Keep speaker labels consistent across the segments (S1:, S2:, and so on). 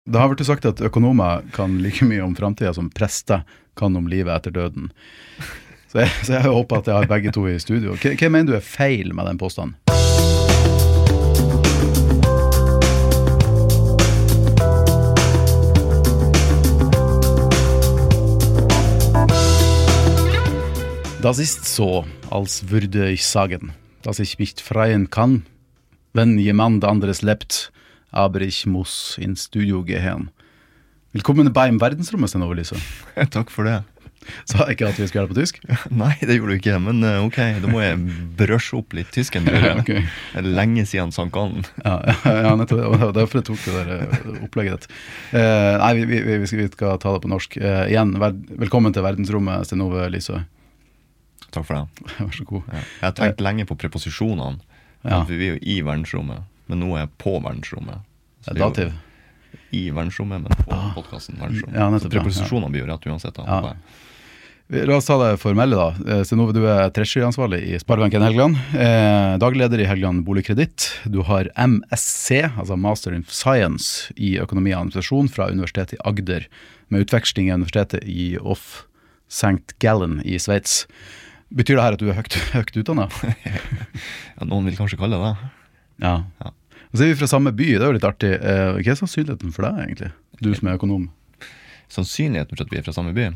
S1: Det har vært sagt at økonomer kan like mye om fremtiden som prester kan om livet etter døden. Så jeg håper at jeg har begge to i studio. Hva mener du feil med den påstanden? Das ist so, als würde ich sagen, dass ich nicht freien kann, wenn jemand anderes lebt, aber ich muss ins Studio gehen. Velkommen beim verdensrommet, Sten Ove Lise.
S2: Takk for det.
S1: Sa jeg ikke at vi skulle gjøre det på tysk?
S2: Nei, det gjorde du ikke, men ok, da må jeg brøsje opp litt tysken, tror jeg.
S1: Okay.
S2: Det er lenge siden sankan.
S1: Ja, nettopp, og det var derfor jeg tok det der opplegget ditt. Nei, vi skal ta det på norsk. Igjen, velkommen til verdensrommet, Sten Ove Lise.
S2: Takk for det.
S1: Vær så god.
S2: Ja. Jeg har tenkt lenge på preposisjonene. Ja. Vi er jo i verdensrommet, men nå er jeg på verdensrommet.
S1: Det er dativ.
S2: I verdensrommet, men på podcasten verdensrommet.
S1: Ja, nettopp,
S2: så preposisjonene blir jo rett uansett.
S1: Ja. La oss ta det formelle da. Sten Ove, du er treasury-ansvarlig i Sparebanken Helgeland. Dagleder i Helgeland Boligkreditt. Du har MSc, altså Master in Science i økonomi og administrasjon fra Universitetet i Agder, med utveksling i Universitetet i St. Gallen i Sveits. Betyr det her at du er høyt utdannet?
S2: Ja, noen vil kanskje kalle det.
S1: Ja. Og så er vi fra samme by, det er jo litt artig. Hva er sannsynligheten for deg egentlig? Du som er økonom.
S2: Sannsynligheten for at vi er fra samme by?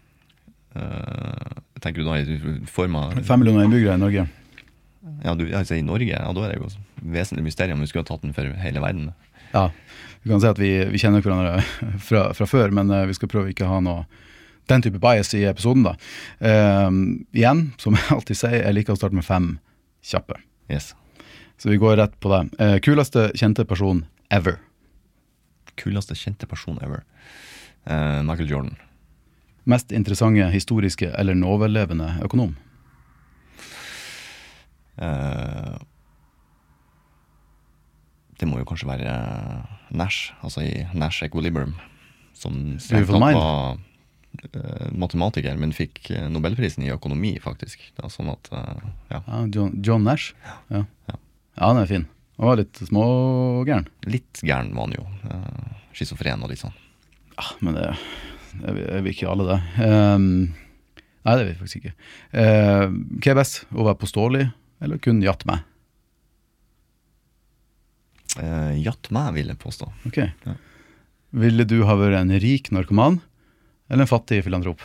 S2: Tenker du da i form av...
S1: 5 millioner innbyggere i Norge.
S2: Ja, altså i Norge, ja, da er det jo vesentlig mysterium om vi skulle ha tatt den for hele verden.
S1: Ja, vi kan si at vi kjenner hverandre fra før, men vi skal prøve ikke å ha noe den type bias i episoden da. Igjen, som jeg alltid sier, jeg liker å starte med 5 kjappe.
S2: Yes.
S1: Så vi går rett på det. Kuleste kjente person ever?
S2: Kuleste kjente person ever? Michael Jordan.
S1: Mest interessante historiske eller nåvelevende økonom?
S2: Det må jo kanskje være Nash, altså i Nash Equilibrium, som var matematiker, men fikk Nobelprisen i økonomi faktisk. Det er sånn at, ja.
S1: John Nash? Ja, han er fin. Han var litt smågæren.
S2: Litt gæren var han jo. Schizofren og litt sånn.
S1: Ja, men det er vi ikke alle det. Nei, det er vi faktisk ikke. Hva er best? Å være påståelig, eller kun jatt med?
S2: Jatt med, vil jeg påstå.
S1: Ok. Ja. Ville du ha vært en rik narkoman, eller en fattig filantrop?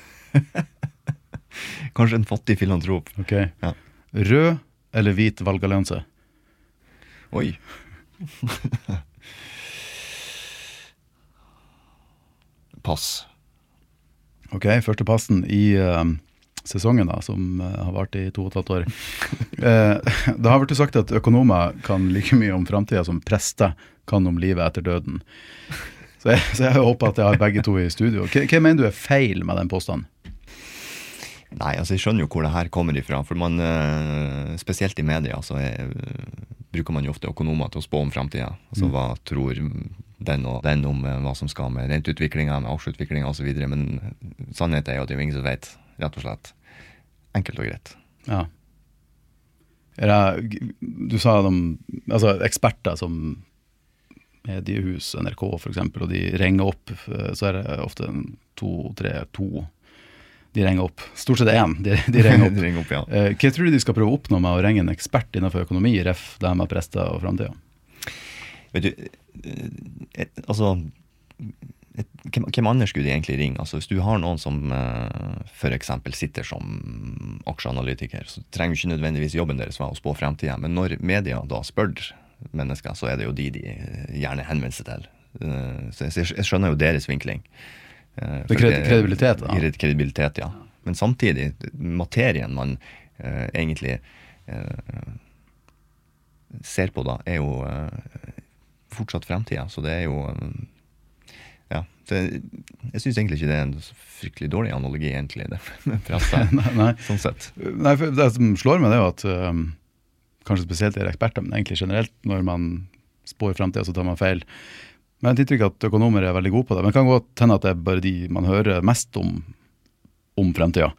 S2: Kanskje en fattig filantrop.
S1: Ok.
S2: Ja.
S1: Rød eller hvit valgallianse?
S2: Oi. Pass.
S1: Ok, første passen i sesongen da, som har vært i 2,5 år. Det har vært sagt at økonomer kan like mye om fremtiden som prester kan om livet etter døden. Så jeg håper at jeg har begge to i studio. Hva mener du feil med den påstanden?
S2: Nei, altså jeg skjønner jo hvor det her kommer ifra, for man, spesielt i media, så bruker man jo ofte økonomer til å spå om fremtiden. Altså hva tror den og den om hva som skal med renteutviklingen, med aksjeutviklingen og så videre, men sannheten er jo at det er ingen som vet, rett og slett. Enkelt og greit. Ja.
S1: Du sa altså eksperter som mediehus, NRK for eksempel, og de ringer opp, så er det ofte 2 de ringer opp. Stort sett 1, de ringer opp.
S2: De ringer opp, ja.
S1: Hva tror du de skal prøve å oppnå med å ringe en ekspert innenfor økonomi, ref, det med prester og fremtiden?
S2: Vet du, altså, hvem andre skulle de egentlig ringe? Altså, hvis du har noen som for eksempel sitter som aksjeanalytiker, så trenger jo ikke nødvendigvis jobben deres å spå fremtiden, men når media da spør mennesker, så er det jo de gjerne henvender seg til. Så jeg skjønner jo deres vinkling.
S1: Det er kredibilitet da?
S2: Kredibilitet, ja. Men samtidig, materien man egentlig ser på da, er jo fortsatt fremtiden, så det er jo ja, jeg synes egentlig ikke det er en fryktelig dårlig analogi egentlig, det med presse, sånn sett.
S1: Nei, for det som slår meg det er jo at kanskje spesielt er eksperter, men egentlig generelt når man spår fremtiden så tar man feil. Men jeg tror ikke at økonomer er veldig gode på det, men det kan godt hende at det er bare de man hører mest om fremtiden.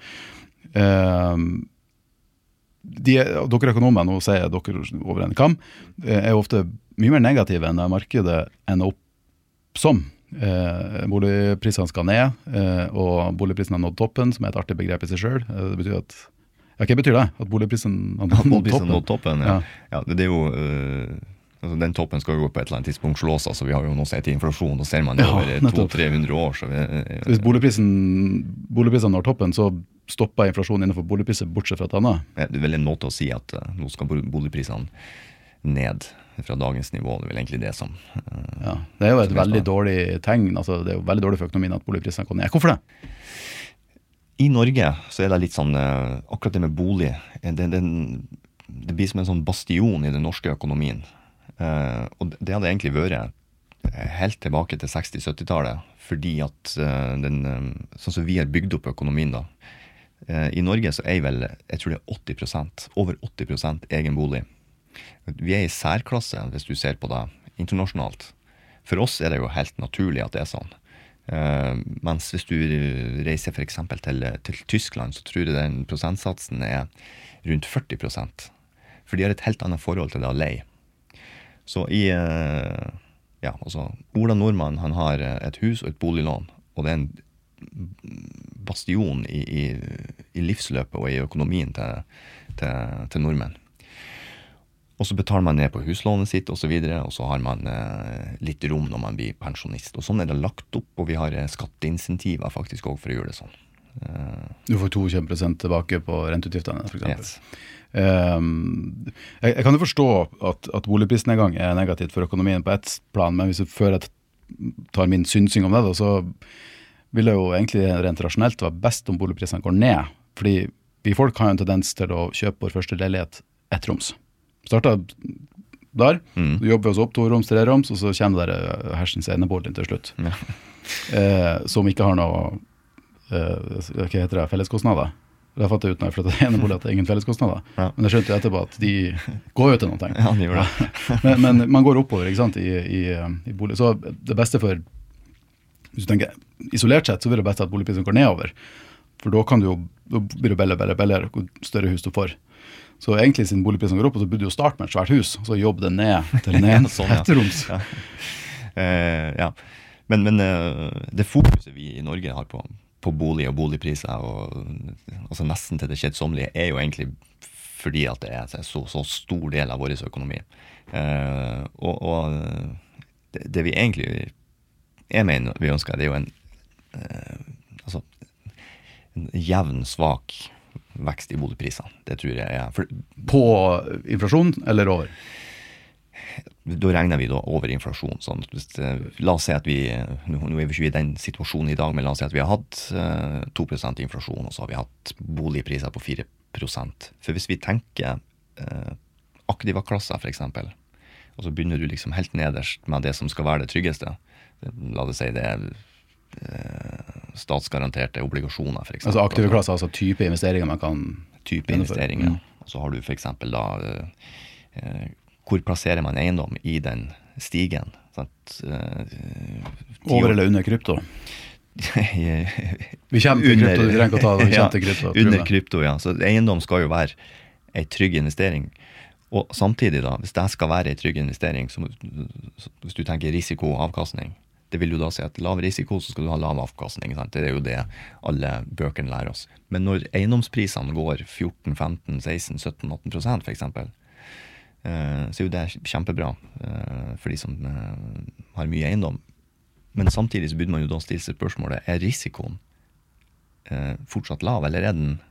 S1: Dere økonomer, nå sier jeg dere over en kam, er ofte mye mer negative enn markedet ender opp som. Boligprisene skal ned, og boligprisene har nådd toppen, som er et artig begrep i seg selv. Det betyr at, ja, hva betyr det? At boligprisene har nådd toppen?
S2: Ja. Ja, det er jo, altså den toppen skal jo på et eller annet tidspunkt slås, altså vi har jo nå sett inflasjon, og ser man det over 200-300 år. Så
S1: hvis boligprisene når toppen, så stopper inflasjonen innenfor boligpriser, bortsett fra et annet?
S2: Ja, det er vel en måte å si at nå skal boligprisene ned fra dagens nivå, det er vel egentlig det som...
S1: Ja, det er jo et veldig dårlig tegn, altså det er jo veldig dårlig for økonomien at boligprisene går ned. Hvorfor det?
S2: I Norge så er det litt sånn, akkurat det med bolig, det blir som en sånn bastion i den norske økonomien. Og det hadde egentlig vært helt tilbake til 60-70-tallet, fordi at sånn som vi har bygd opp økonomien da, i Norge så er vel, jeg tror det er 80%, over 80% egen bolig. Vi er i særklasse hvis du ser på det internasjonalt. For oss er det jo helt naturlig at det er sånn. Mens hvis du reiser for eksempel til Tyskland, så tror jeg den prosentsatsen er rundt 40%. For de har et helt annet forhold til det å leie. Så ja, altså, Ola Nordmann, han har et hus og et boliglån, og det er en bastion i livsløpet og i økonomien til nordmenn. Og så betaler man ned på huslånet sitt og så videre, og så har man litt rom når man blir pensjonist. Og sånn er det lagt opp, og vi har skatteinsentiver faktisk også for å gjøre det sånn.
S1: Du får 22% tilbake på renteutgiftene, for eksempel.
S2: Yes.
S1: Jeg kan jo forstå at boligprisnedgang er negativt for økonomien på et plan, men hvis du før jeg tar min synsing om det, da, så vil det jo egentlig rent rasjonelt være best om boligprisene går ned, fordi vi folk har jo en tendens til å kjøpe vår første leilighet ettroms. Startet der, så jobber vi oss opp 2 roms, 3 roms, og så kommer der hersens eneboligen til slutt. Ja. Som ikke har noe, hva heter det, felleskostnader. Det har jeg fattet ut når jeg flyttet enebolig at det er ingen felleskostnader. Ja. Men jeg skjønte etterpå at de går jo til noe.
S2: Ja, de gjør det.
S1: men man går oppover, ikke sant, i bolig. Så det beste for, hvis du tenker isolert sett, så vil det beste at boligprisen går nedover. For da blir det billigere, hvor større hus du får. Så egentlig siden boligprisen går opp, så burde du jo starte med et svært hus, og så jobbe det ned til en ettroms.
S2: Ja. Ja. Men det fokuset vi i Norge har på bolig og boligpriser, og altså nesten til det kjedsommelige, er jo egentlig fordi at det er så stor del av vår økonomi. Og det vi egentlig mener vi ønsker, det er jo en jevn, svak vekst i boligprisene. Det tror jeg er.
S1: På inflasjon eller over?
S2: Da regner vi da over inflasjon. Sånn, la oss si at nå er vi ikke i den situasjonen i dag, men la oss si at vi har hatt 2% inflasjon, og så har vi hatt boligpriser på 4%. For hvis vi tenker aktivaklasser for eksempel, og så begynner du liksom helt nederst med det som skal være det tryggeste, la det si det statsgaranterte obligasjoner for eksempel.
S1: Altså aktive klasser, altså type investeringer man kan...
S2: Type investeringer. Og så har du for eksempel da hvor plasserer man eiendom i den stigen?
S1: Over eller under krypto? Vi kommer til krypto, vi trenger ikke å ta det. Vi kommer til krypto.
S2: Under krypto, ja. Så eiendom skal jo være en trygg investering. Og samtidig da, hvis det skal være en trygg investering, så hvis du tenker risiko og avkastning, det vil jo da si at lav risiko, så skal du ha lav avkastning. Sant? Det er jo det alle bøkene lærer oss. Men når eiendomsprisene går 14, 15, 16, 17, 18% for eksempel, så er jo det kjempebra for de som har mye eiendom. Men samtidig så burde man jo da stille seg spørsmålet, er risikoen fortsatt lav, eller er den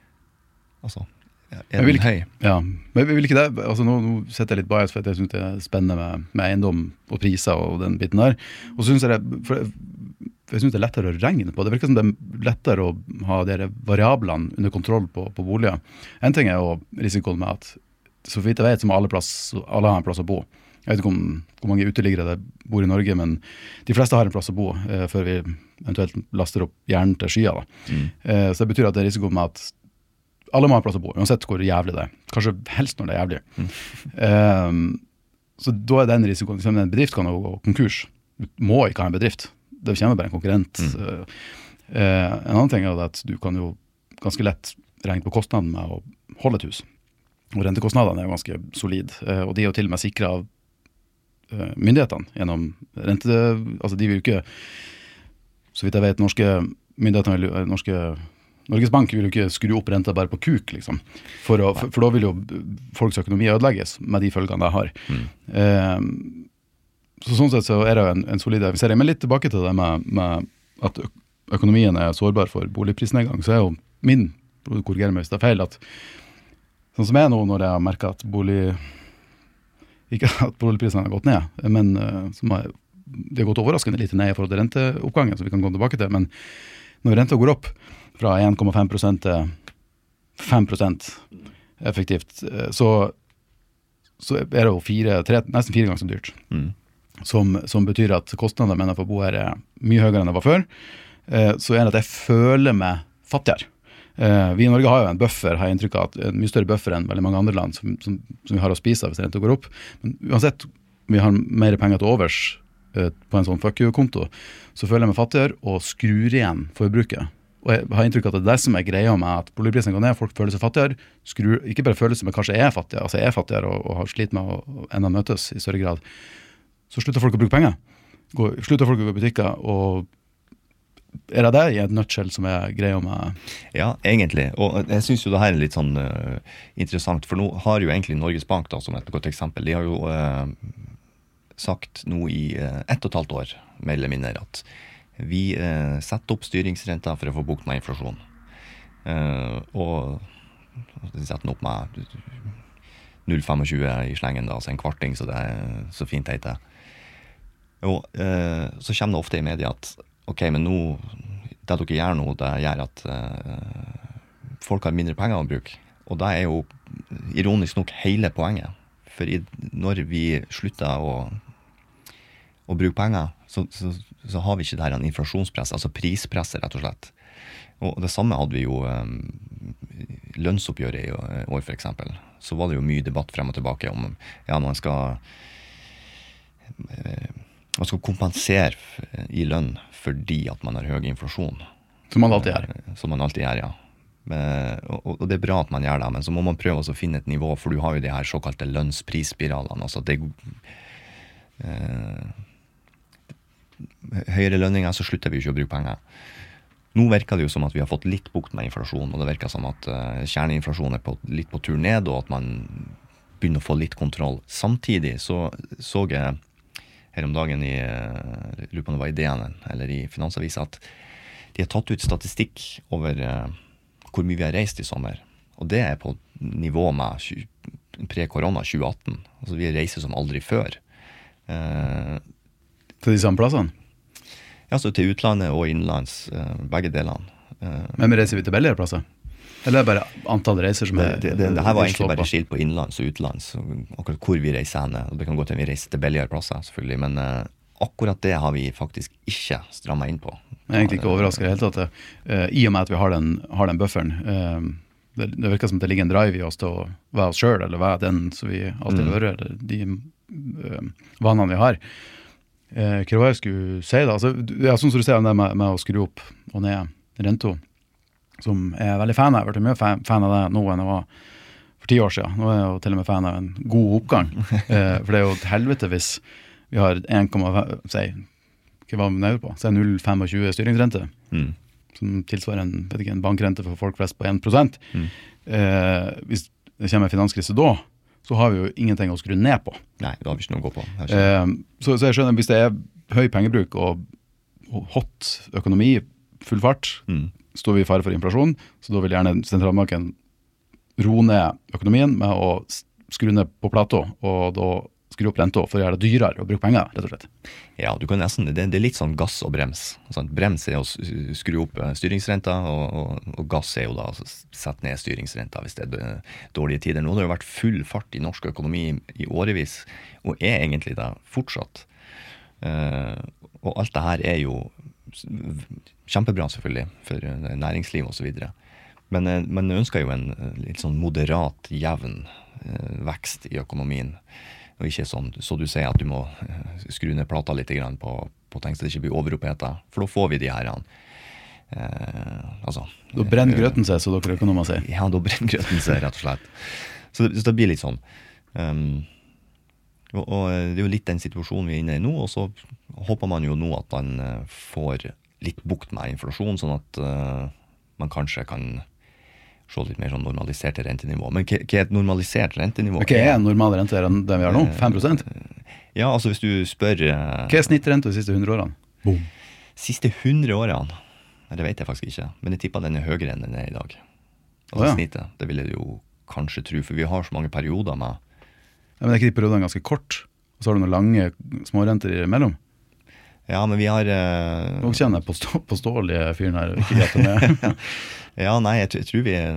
S2: er den høy?
S1: Ja, men vi vil ikke det. Altså, nå setter jeg litt bias, for jeg synes det er spennende med eiendom og priser og den biten der. Og så synes jeg synes det er lettere å regne på. Det virker som det er lettere å ha de variablene under kontroll på boliger. En ting er jo risikoen med at, så vidt jeg vet, som alle har en plass å bo. Jeg vet ikke hvor mange uteliggere det bor i Norge, men de fleste har en plass å bo før vi eventuelt laster opp hjernen til skya. Så det betyr at det er risiko med at alle må ha en plass å bo, uansett hvor jævlig det er. Kanskje helst når det er jævlig. Så da er den risikoen, en bedrift kan jo gå konkurs. Du må ikke ha en bedrift. Det kommer bare en konkurrent. En annen ting er at du kan jo ganske lett regne på kostnaden med å holde et hus. Og rentekostnadene er jo ganske solid. Og de er jo til og med sikret av myndighetene gjennom rente, altså de vil jo ikke, så vidt jeg vet, norske myndigheter, Norges Bank vil jo ikke skru opp renta bare på kuk, liksom, for da vil jo folks økonomi ødelegges med de følgene det har. Så sånn sett så er det en solid investering. Men litt tilbake til det med at økonomien er sårbar for boligprisnedgang, så er jo min, korrigerer meg hvis det er feil, at sånn som jeg nå når jeg har merket at ikke at boligprisene har gått ned, men det har gått overraskende litt ned i forhold til renteoppgangen, så vi kan gå tilbake til, men når renta går opp fra 1,5% til 5% effektivt, så er det jo nesten 4 ganger så dyrt. Som betyr at kostnadene mener for å bo her er mye høyere enn det var før. Så er det at jeg føler meg fattigere. Vi i Norge har jo en buffer, har jeg inntrykk av, en mye større buffer enn veldig mange andre land som vi har å spise av hvis renta går opp. Men uansett, vi har mer penger til overs på en sånn fuck you-konto, så føler jeg meg fattigere og skrur igjen forbruket. Og jeg har inntrykk av at det er det som er greia med at boligprisen går ned, folk føler seg fattigere, ikke bare føler seg, men kanskje er fattigere, altså er fattigere og har slitt med å enda møtes i større grad. Så slutter folk å bruke penger. Slutter folk å gå i butikker, og er det i et nutshell som er greia med?
S2: Ja, egentlig. Og jeg synes jo det her er litt sånn interessant, for nå har jo egentlig Norges Bank da, som et godt eksempel, de har jo sagt nå i 1,5 år, mer eller mindre, at vi setter opp styringsrenta for å få bukt med inflasjon. Og de setter den opp med 0,25 i slengen da, altså en kvarting, så det er så fint heter. Og så kommer det ofte i media at ok, men nå, det dere gjør nå, det gjør at folk har mindre penger å bruke. Og det er jo ironisk nok hele poenget. For når vi slutter å bruke penger, så har vi ikke det her en inflasjonspress, altså prispresset rett og slett. Og det samme hadde vi jo lønnsoppgjøret i år for eksempel. Så var det jo mye debatt frem og tilbake om man skal kompensere i lønn fordi at man har høy inflasjon.
S1: Som man alltid gjør.
S2: Som man alltid gjør, ja. Og det er bra at man gjør det, men så må man prøve å finne et nivå, for du har jo de her såkalte lønnsprisspiralene. Altså det høyere lønninger, så slutter vi ikke å bruke penger. Nå virker det jo som at vi har fått litt bukt med inflasjon, og det virker som at kjerneinflasjon er litt på tur ned, og at man begynner å få litt kontroll. Samtidig så jeg her om dagen lurer på om det var i DN eller i Finansavisen, at de har tatt ut statistikk over hvor mye vi har reist i sommer. Og det er på nivå med pre-korona 2018. Altså vi reiser som aldri før.
S1: Til de samme plassene?
S2: Ja, så til utlandet og innenlands, begge delene.
S1: Men reiser vi til billigere plasser? Eller er det bare antall reiser som er...
S2: Det her var egentlig bare skilt på innenlands og utlands, akkurat hvor vi reiser henne. Og det kan gå til at vi reiser til billigere plasser, selvfølgelig, men akkurat det har vi faktisk ikke strammet inn på.
S1: Jeg er egentlig ikke overrasket i hele tatt. I og med at vi har den bufferen, det virker som det ligger en drive i oss til å være oss selv, eller være den som vi alltid hører, eller de vanene vi har. Hva var jeg skulle si da? Altså, jeg synes du ser om det med å skru opp og ned rento, som jeg er veldig fan av. Jeg har vært mye fan av det nå enn jeg var for 10 år siden. Nå er jeg jo til og med fan av en god oppgang. For det er jo et helvete hvis vi har 1,5, hva var vi nede på? Så er 0,25 styringsrente, som tilsvarer en bankrente for folk flest på 1%. Hvis det kommer en finanskrise da, så har vi jo ingenting å skru ned på.
S2: Nei, da har vi ikke noe å gå på.
S1: Så jeg skjønner, hvis det er høy pengebruk og hot økonomi, full fart, står vi i fare for inflasjon, så da vil gjerne sentralbanken ro ned økonomien med å skru ned på plato, og da skru opp renta for å gjøre det dyrere å bruke penger, rett og slett.
S2: Ja, du kan nesten, det er litt sånn gass og brems. Sånn, brems er å skru opp styringsrenta, og gass er jo da å sette ned styringsrenta hvis det er dårlige tider. Nå har det jo vært full fart i norsk økonomi i årevis, og er egentlig da fortsatt. Og alt det her er jo kjempebra selvfølgelig for næringsliv og så videre. Men man ønsker jo en litt sånn moderat, jevn vekst i økonomien. Og ikke sånn, så du sier at du må skru ned plata litt grann på ting så det ikke blir overopphetet. For da får vi de her
S1: da brenner grøten seg, så dere økonomer sier.
S2: Ja, da brenner grøten seg, rett og slett. Så det blir litt sånn Og det er jo litt den situasjonen vi er inne i nå, og så håper man jo nå at man får litt bukt med inflasjon, sånn at man kanskje kan se litt mer sånn normaliserte rentenivå. Men hva er et normalisert rentenivå?
S1: Hva er en normal rente enn den vi har nå? 5%?
S2: Ja, altså hvis du spør...
S1: Hva er snittrente de siste 100 årene? Boom.
S2: Siste 100 årene? Det vet jeg faktisk ikke, men jeg tipper den er høyere enn den er i dag. Altså snittet, det vil jeg jo kanskje tro, for vi har så mange perioder med...
S1: Ja, men er ikke de periodene ganske kort? Og så har du noen lange smårenter imellom?
S2: Ja, men vi har...
S1: Nå kjenner jeg påståelige fyren her, ikke gjette med.
S2: Ja, nei, jeg tror vi...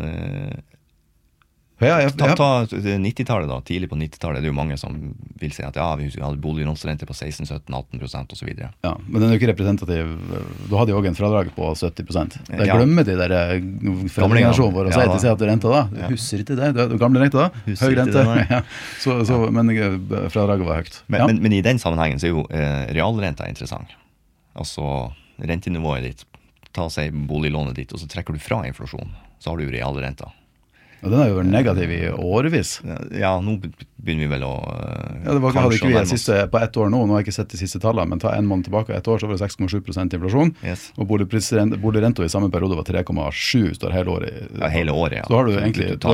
S2: Ta 90-tallet da, tidlig på 90-tallet, det er jo mange som vil si at ja, vi hadde boliglånsrente på 16-17-18% og så videre.
S1: Ja, men den er jo ikke representativ. Du hadde jo også en fradrag på 70%. Det glemmer de der foreldregenerasjonen vår å si til seg at renta da. Du husker ikke det, du gamle rente da. Høy rente. Ja. Men fradraget var høyt.
S2: Men i den sammenhengen så er jo realrenta interessant. Altså rentenivået ditt, ta seg boliglånet ditt, og så trekker du fra inflasjon, så har du jo realrenta.
S1: Og den har jo vært negativ i årevis.
S2: Ja, nå begynner vi vel å...
S1: Ja, det hadde ikke vi siste, på ett år nå har jeg ikke sett de siste tallene, men ta en måned tilbake, ett år så var det 6,7% inflasjon, og boligrenta i samme periode var 3,7, står hele året.
S2: Ja, hele året, ja.
S1: Så har du egentlig, da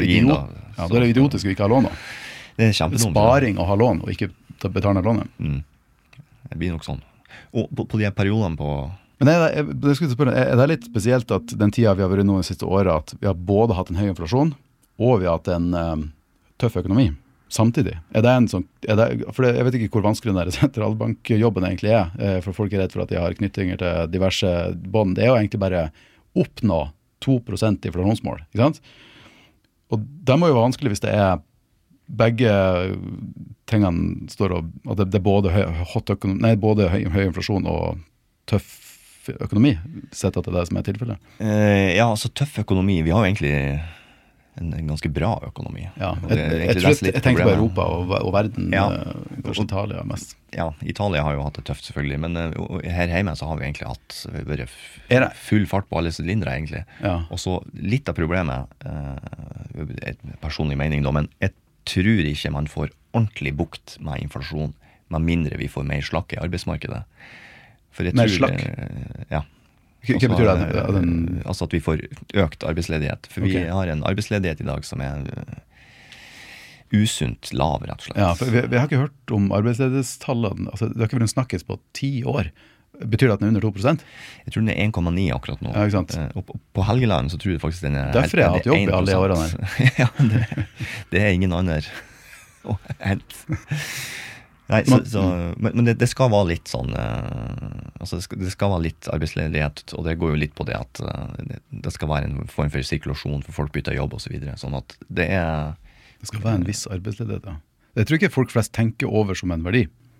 S1: er det idiotisk å ikke ha lån da.
S2: Det er kjempedumt.
S1: Sparing å ha lån, og ikke betale ned lånet.
S2: Det blir nok sånn. Og på de periodene på...
S1: Men er det litt spesielt at den tida vi har vært nå de siste året, at vi har både hatt en høy inflasjon, og vi har hatt en tøff økonomi samtidig? Er det en sånn, for jeg vet ikke hvor vanskelig den sentralbankjobben egentlig er, for folk er redd for at de har knyttinger til diverse bånd. Det er jo egentlig bare oppnå 2% inflasjonsmål, ikke sant? Og det må jo være vanskelig hvis det er begge tingene står og, at det er både høy inflasjon og tøff økonomi, sett at det er det som er tilfellet?
S2: Ja, altså tøff økonomi. Vi har jo egentlig en ganske bra økonomi.
S1: Ja, jeg tenker på Europa og verden, kanskje Italia mest.
S2: Ja, Italia har jo hatt det tøft selvfølgelig, men her hjemme så har vi egentlig vært full fart på alle sylindre egentlig. Ja. Og så litt av problemet, et personlig mening da, men jeg tror ikke man får ordentlig bukt med inflasjon, med mindre vi får mer slakk i arbeidsmarkedet.
S1: Mer slakk?
S2: Ja.
S1: Hva betyr det?
S2: Altså at vi får økt arbeidsledighet. For vi har en arbeidsledighet i dag som er usunt lav, rett og slett.
S1: Ja, for vi har ikke hørt om arbeidsledighetstallene. Altså, det har ikke vært snakkes på 10 år. Betyr det at den er under 2%?
S2: Jeg tror den er 1,9 akkurat nå.
S1: Ja, ikke sant?
S2: Og på Helgeland så tror jeg faktisk den er...
S1: Derfor har jeg hatt jobb i alle årene her.
S2: Ja, det er ingen andre. Nei, men det skal være litt sånn, altså det skal være litt arbeidsledighet, og det går jo litt på det at det skal være en form for sirkulasjon for folk bytter jobb og så videre, sånn at det
S1: skal være en viss arbeidsledighet, ja. Det tror ikke folk flest tenker over som en verdi.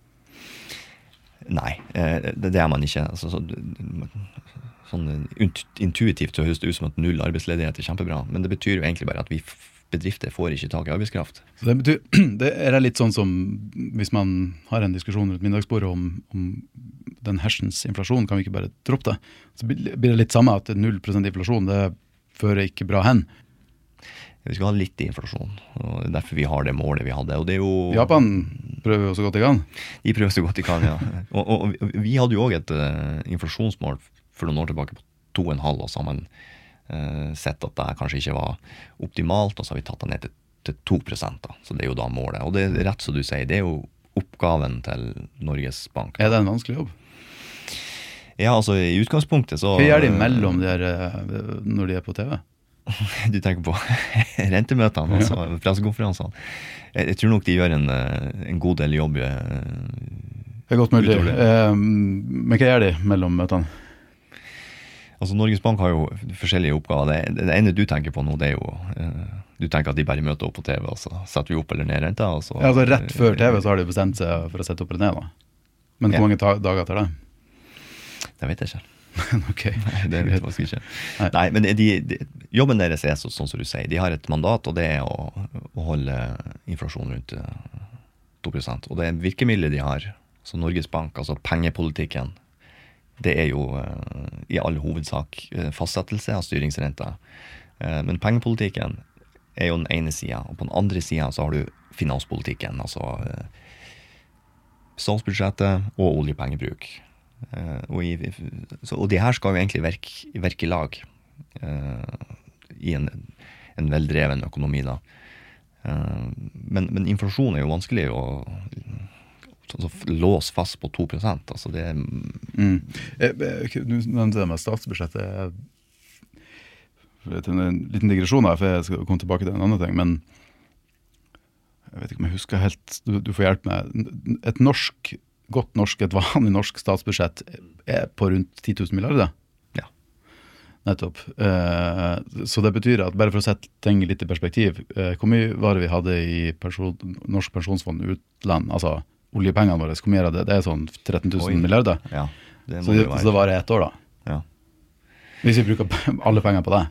S2: Nei, det er man ikke. Altså, sånn intuitivt så høres det ut som at null arbeidsledighet er kjempebra, men det betyr jo egentlig bare at bedrifter får ikke tak i arbeidskraft.
S1: Så det betyr, det er litt sånn som hvis man har en diskusjon rundt middagsbordet om den hersens inflasjon, kan vi ikke bare droppe det? Så blir det litt samme at 0% inflasjon, det fører ikke bra hen.
S2: Vi skal ha litt inflasjon, og det er derfor vi har det målet vi hadde. Og det er jo...
S1: Japan prøver jo så godt de kan.
S2: De prøver så godt de kan, ja. og vi hadde jo også et inflasjonsmål for noen år tilbake på 2,5, og så har man sett at det kanskje ikke var optimalt, og så har vi tatt det ned til 2%. Da. Så det er jo da målet. Og det er rett som du sier, det er jo oppgaven til Norges Bank.
S1: Er det en vanskelig jobb?
S2: Ja, altså i utgangspunktet så...
S1: Hva gjør de mellom der når de er på TV?
S2: Du tenker på rentemøtene, altså pressekonferansene. Jeg tror nok de gjør en god del jobb.
S1: Det er godt mulig. Men hva gjør de mellom møtene?
S2: Altså Norges Bank har jo forskjellige oppgaver. Det ene du tenker på nå, det er jo du tenker at de bare møter opp på TV, og så setter vi opp eller ned renta. Og så,
S1: ja, altså rett før TV så har de bestemt seg for å sette opp eller ned da. Men hvor mange dager tar det?
S2: Det vet jeg ikke.
S1: Okay.
S2: Nei, det vet jeg faktisk ikke. Nei, men jobben deres er sånn som du sier. De har et mandat, og det er å holde inflasjon rundt 2%. Og det virkemidlet de har, så Norges Bank, altså pengepolitikken, det er jo i all hovedsak fastsettelse av styringsrenta. Men pengepolitikken er jo den ene siden, og på den andre siden så har du finanspolitikken, altså statsbudsjettet og oljepengebruk. Og de her skal jo egentlig verke I lag I en veldreven økonomi da. Men inflasjon jo vanskelig å låse fast på 2%. Altså det
S1: Du nevnte det med statsbudsjettet. En liten digresjon her, for jeg skal komme tilbake til en annen ting, men jeg vet ikke om jeg husker helt, du får hjelpe meg. Et vanlig norsk statsbudsjett på rundt 10 000 milliarder?
S2: Ja.
S1: Nettopp. Så det betyr at, bare for å sette ting litt I perspektiv, hvor mye var det vi hadde I norsk pensjonsfond utland, altså oljepengene våre, hvor mye det? Det sånn 13 000 milliarder.
S2: Ja,
S1: så det varer ett år da.
S2: Ja.
S1: Hvis vi bruker alle pengene på det.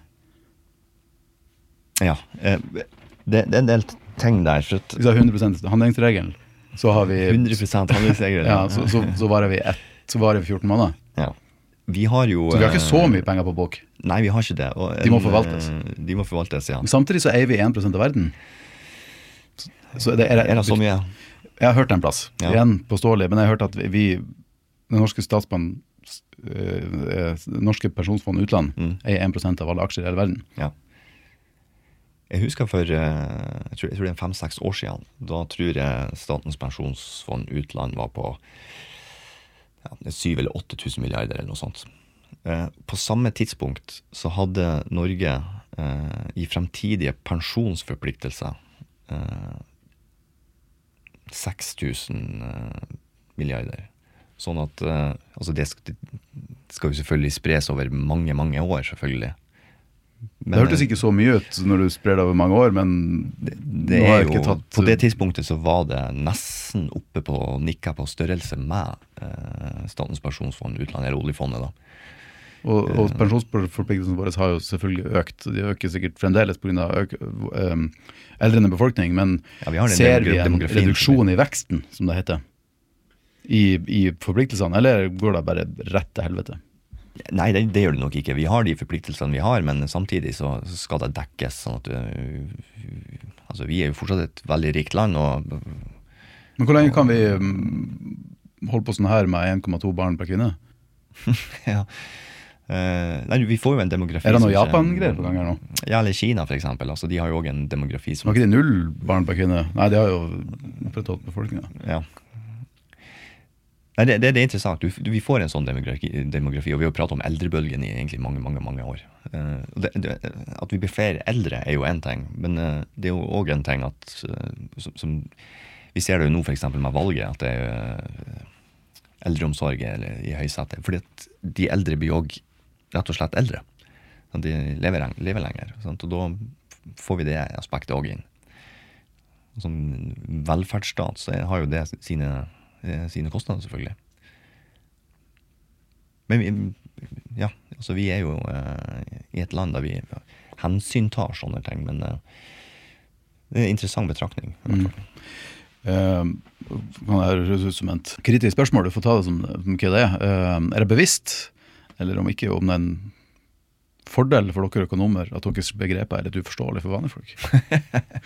S2: Ja, det en del ting der. For
S1: hvis vi har 100% handlingsregelen, så har vi
S2: 100% handlingsregelen.
S1: Ja, så varer vi 14 måneder.
S2: Ja. Vi har jo...
S1: Så vi har ikke så mye penger på bok.
S2: Nei, vi har ikke det. Og
S1: de må forvaltes.
S2: De må forvaltes, ja.
S1: Men samtidig så vi 1% av verden. Så det
S2: det så mye?
S1: Jeg har hørt en plass, igjen påståelig, men jeg har hørt at den norske pensjonsfond utland 1% av alle aksjer I hele verden.
S2: Ja. Jeg husker for, jeg tror det 5-6 år siden, da tror jeg Statens pensjonsfond utland var på 7 eller 8 000 milliarder eller noe sånt. På samme tidspunkt så hadde Norge I fremtidige pensjonsforpliktelser 6 000 milliarder. Sånn at altså det skal jo selvfølgelig spres over mange, mange år, selvfølgelig. Men, det hørtes ikke så mye ut når du sprer det over mange år, men det jo, ikke tatt... På det tidspunktet så var det nesten oppe på nikka på størrelse med Statens pensjonsfond utland, eller oljefondet da. Og pensjonsforpliktelsen våre har jo selvfølgelig økt. De øker sikkert fremdeles på grunn av eldrende befolkning, men ser vi en reduksjon I veksten, som det heter, I forpliktelsene, eller går det bare rett til helvete? Nei, det gjør det nok ikke. Vi har de forpliktelsene vi har, men samtidig så skal det dekkes, sånn at altså vi jo fortsatt et veldig rikt land. Men hvor lenge kan vi holde på sånn her med 1,2 barn per kvinne? Ja, nei, vi får jo en demografi. Det noe Japan-greier på gang her nå? Ja, eller Kina for eksempel. Altså, de har jo også en demografi som... Var ikke de 0 barn per kvinne? Nei, de har jo opprettholdt befolkningen. Ja. Nei, det interessant. Vi får en sånn demografi, og vi har pratet om eldrebølgen I egentlig mange år. At vi blir flere eldre jo en ting, men det jo også en ting at, som vi ser det jo nå for eksempel med valget, at det eldreomsorg eller I høysetet, fordi at de eldre blir jo rett og slett eldre. De lever lenger, sant? Og da får vi det aspektet også inn. Som velferdsstat så har jo det sine kostnader selvfølgelig. Men altså vi jo I et land der vi hensyntar sånne ting, men det en interessant betraktning. Kan det høres ut som et kritisk spørsmål, du får ta det som hva det det bevisst, eller om ikke om det en fordel for dere økonomer at deres begreper litt uforståelig for vanlige folk?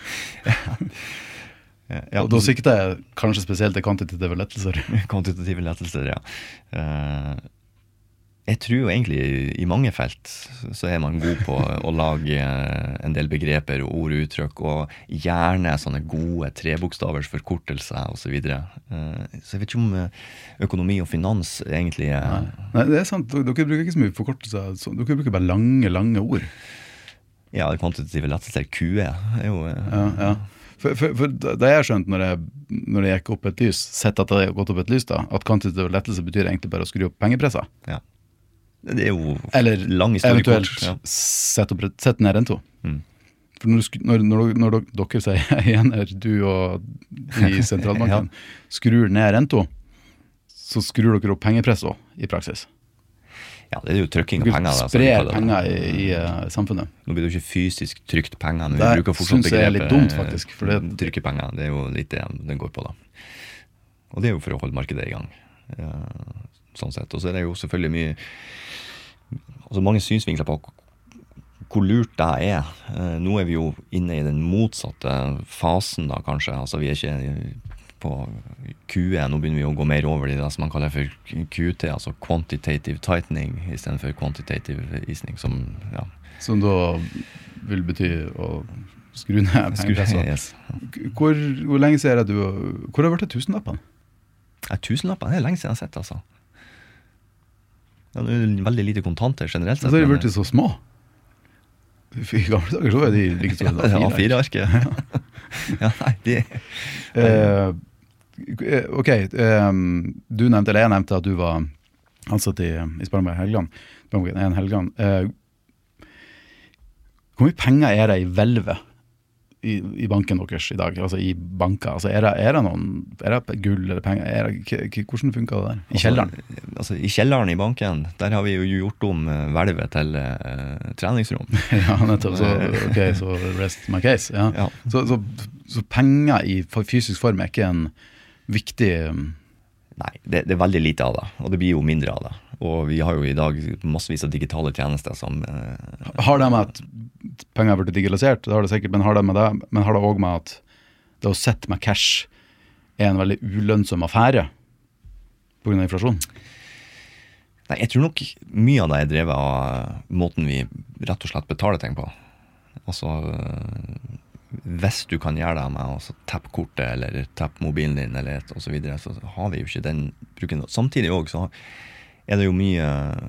S2: Ja, og da sikter jeg kanskje spesielt til kvantitative lettelser. Kvantitative lettelser, ja. Jeg tror jo egentlig I mange felt så man god på å lage en del begreper og ord og uttrykk, og gjerne sånne gode trebokstavers forkortelser og så videre. Så jeg vet ikke om økonomi og finans egentlig Nei, det sant. Dere bruker ikke så mye forkortelser. Dere bruker bare lange ord. Ja, kvantitative lettelser, QE jo... Ja. For det jeg skjønt når jeg gikk opp et lys, sett at det har gått opp et lys da, at kvantitativ lettelse betyr egentlig bare å skru opp pengepresser. Ja. Det jo eller lang historie. Eventuelt sett ned rento. For når dere sier igjen du og I sentralbanken skrur ned rento, så skrur dere opp pengepress også, I praksis. Ja, det jo trykking av penger. Dere sprer penger I samfunnet. Nå blir det jo ikke fysisk trykt penger, men vi bruker fortsatt begrepet. Det synes jeg litt dumt faktisk. For det trykker penger, det jo litt det den går på da. Og det jo for å holde markedet I gang. Sånn sett. Og så det jo selvfølgelig mye, altså mange synsvinkler på hvor lurt det Nå vi jo inne I den motsatte fasen da kanskje. Altså vi ikke på QE, nå begynner vi å gå mer over i det som man kaller for QT, altså quantitative tightening I stedet for quantitative easing, som
S1: Som da vil bety å skru ned pengepresset.
S2: Yes.
S1: Hvor lenge siden du hvor har det vært tusenlappene?
S2: Tusenlappene, det lenge siden jeg har sett, altså. Det veldig lite kontanter generelt sett.
S1: Så har de vært så små. I gamle dager så var de like store.
S2: Ja, A4-arket. Ja, nei, de...
S1: Ok, du nevnte, eller jeg nevnte at du var ansatt i Sparebanken Helgeland. Hvor mye penger det I hvelvet I banken deres I dag, altså I banker? Altså det gull eller penger? Hvordan funker det der? I kjelleren?
S2: Altså I kjelleren I banken, der har vi jo gjort om hvelvet til treningsrom.
S1: Ja, nettopp. Så rest my case. Ja.
S2: Ja.
S1: Så penger I fysisk form ikke en viktig...
S2: Nei, det veldig lite av det, og det blir jo mindre av det. Og vi har jo I dag massevis av digitale tjenester som...
S1: Har det med at penger har blitt digitalisert? Det har det sikkert, men har det også med at det å sette med cash en veldig ulønnsom affære på grunn av inflasjon?
S2: Nei, jeg tror nok mye av det drevet av måten vi rett og slett betaler ting på. Altså... hvis du kan gjøre det med å tappe kortet eller tappe mobilen din eller og så videre, så har vi jo ikke den bruken. Samtidig også så det jo mye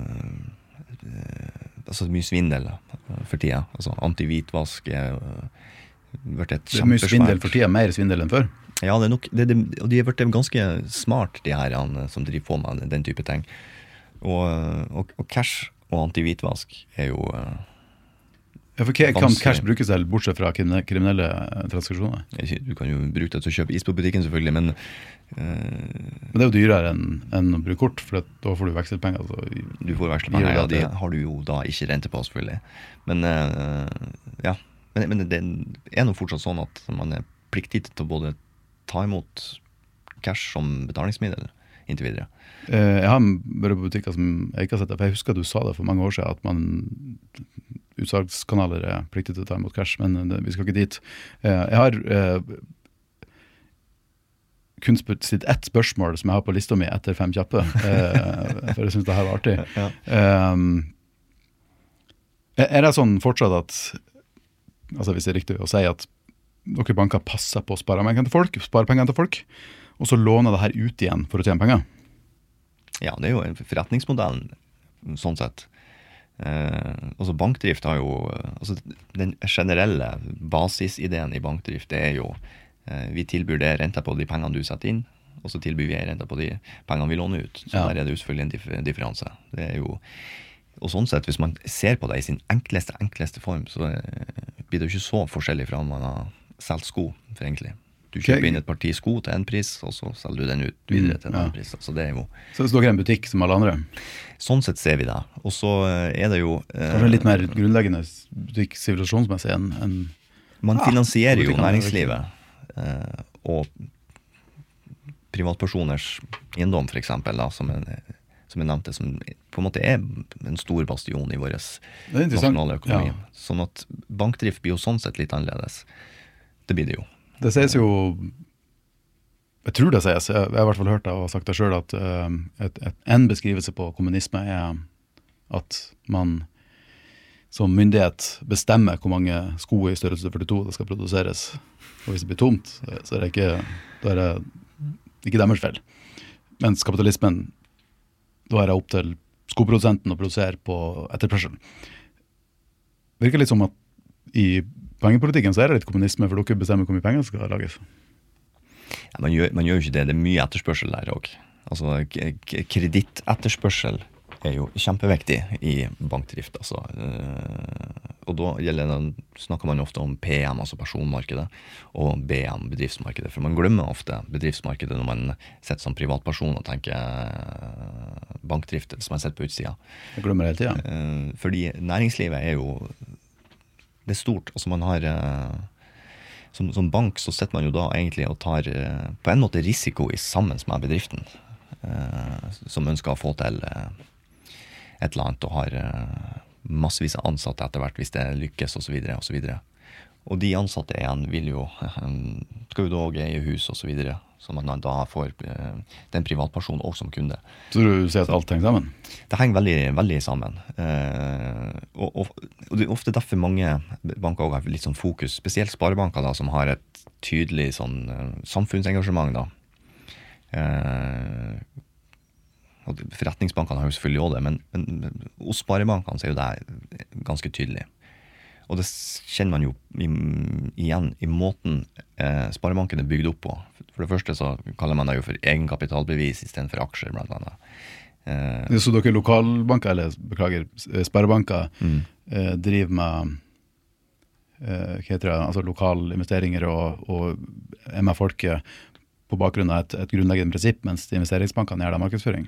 S2: mye svindel for tida. Altså anti-hvitvask vært et
S1: det mye svindel for tida, mer svindel enn før?
S2: Ja, det nok, og de har vært ganske smart, de her som driver på med den type ting. Og cash og anti-hvitvask jo...
S1: Ja, for hva kan cash brukes til, bortsett fra kriminelle transaksjoner?
S2: Du kan jo bruke det til å kjøpe is på butikken selvfølgelig, men
S1: det jo dyrere enn å bruke kort, for da får du vekselpenger.
S2: Du får vekselpenger, ja, de har du jo da ikke rente på selvfølgelig. Men ja, men det noe fortsatt sånn at man pliktig til å både ta imot cash som betalingsmiddel inntil videre.
S1: Jeg har bare på butikker som jeg ikke har sett det, for jeg husker at du sa det for mange år siden, at man utsalgskanaler pliktig til å ta imot cash, men vi skal ikke dit. Jeg har kun stilt ett spørsmål som jeg har på lista mi etter 5 kjappe, for jeg synes det her var artig.
S2: Ja.
S1: Det sånn fortsatt at, altså hvis det riktig å si at dere banker passer på sparepengene til folk, og så låner det her ut igjen for å tjene penger?
S2: Ja, det jo en forretningsmodell, sånn sett. Altså bankdrift har jo, altså den generelle basisideen I bankdrift, det jo, vi tilbyr det renta på de pengene du setter inn, og så tilbyr vi renta på de pengene vi låner ut. Så der det jo selvfølgelig en differanse. Det jo, og sånn sett, hvis man ser på det I sin enkleste form, så blir det jo ikke så forskjellig fra om man har solgt sko, for egentlig. Du kjøper inn et parti sko til en pris, og så selger du den ut videre til en annen pris. Så det jo...
S1: Så det står ikke en butikk som alle andre?
S2: Sånn sett ser vi det. Og så det jo...
S1: Kanskje litt mer grunnleggende butikk sivilisasjonsmessig enn...
S2: Man finansierer jo næringslivet, og privatpersoners eiendom for eksempel, da, som jeg nevnte, som på en måte en stor bastion I vår nasjonale økonomi. Ja. Sånn at bankdrift blir jo sånn sett litt annerledes. Det blir det jo.
S1: Det sies jo, jeg tror det sies, jeg har I hvert fall hørt det og sagt det selv, at en beskrivelse på kommunisme at man som myndighet bestemmer hvor mange sko I størrelse 42 det skal produseres, og hvis det blir tomt, så det da det ikke deres feil. Mens kapitalismen, da det opp til skoprodusenten å produsere på etterspørsel. Virker litt som at I pengepolitikken så det litt kommunisme, for dere bestemmer hvor mye penger skal lages.
S2: Ja, man gjør jo ikke det mye etterspørsel der også. Altså, kredittetterspørsel jo kjempeviktig I bankdrift. Altså. Og da snakker man ofte om PM, altså personmarkedet, og BM, bedriftsmarkedet. For man glemmer ofte bedriftsmarkedet når man setter som privatperson og tenker bankdrift, som man setter på utsida.
S1: Jeg glemmer det hele tiden.
S2: Fordi næringslivet jo det stort, altså man har som bank så setter man jo da egentlig og tar på en måte risiko I sammen med bedriften som ønsker å få til et eller annet og har massevis av ansatte etter hvert hvis det lykkes og så videre og så videre. Og de ansatte igjen vil jo, skal jo da eie hus og så videre, så man da får den privatpersonen også som kunde.
S1: Så du sier at alt henger sammen?
S2: Det henger veldig, veldig sammen. Og det er ofte derfor mange banker også har litt sånn fokus, spesielt sparebanker da, som har et tydelig sånn samfunnsengasjement da. Og forretningsbankene har jo selvfølgelig også det, men hos sparebankene så er jo det ganske tydelig. Og det kjenner man jo igjen i måten sparebanken er bygd opp på. For det første så kaller man det jo for egenkapitalbevis i stedet for aksjer, blant annet.
S1: Så dere lokalbanker, eller beklager, sparebanker, driver med hva heter det, altså lokale investeringer og er med folket på bakgrunn av et grunnleggende prinsipp, mens investeringsbankene gjør det markedsføring?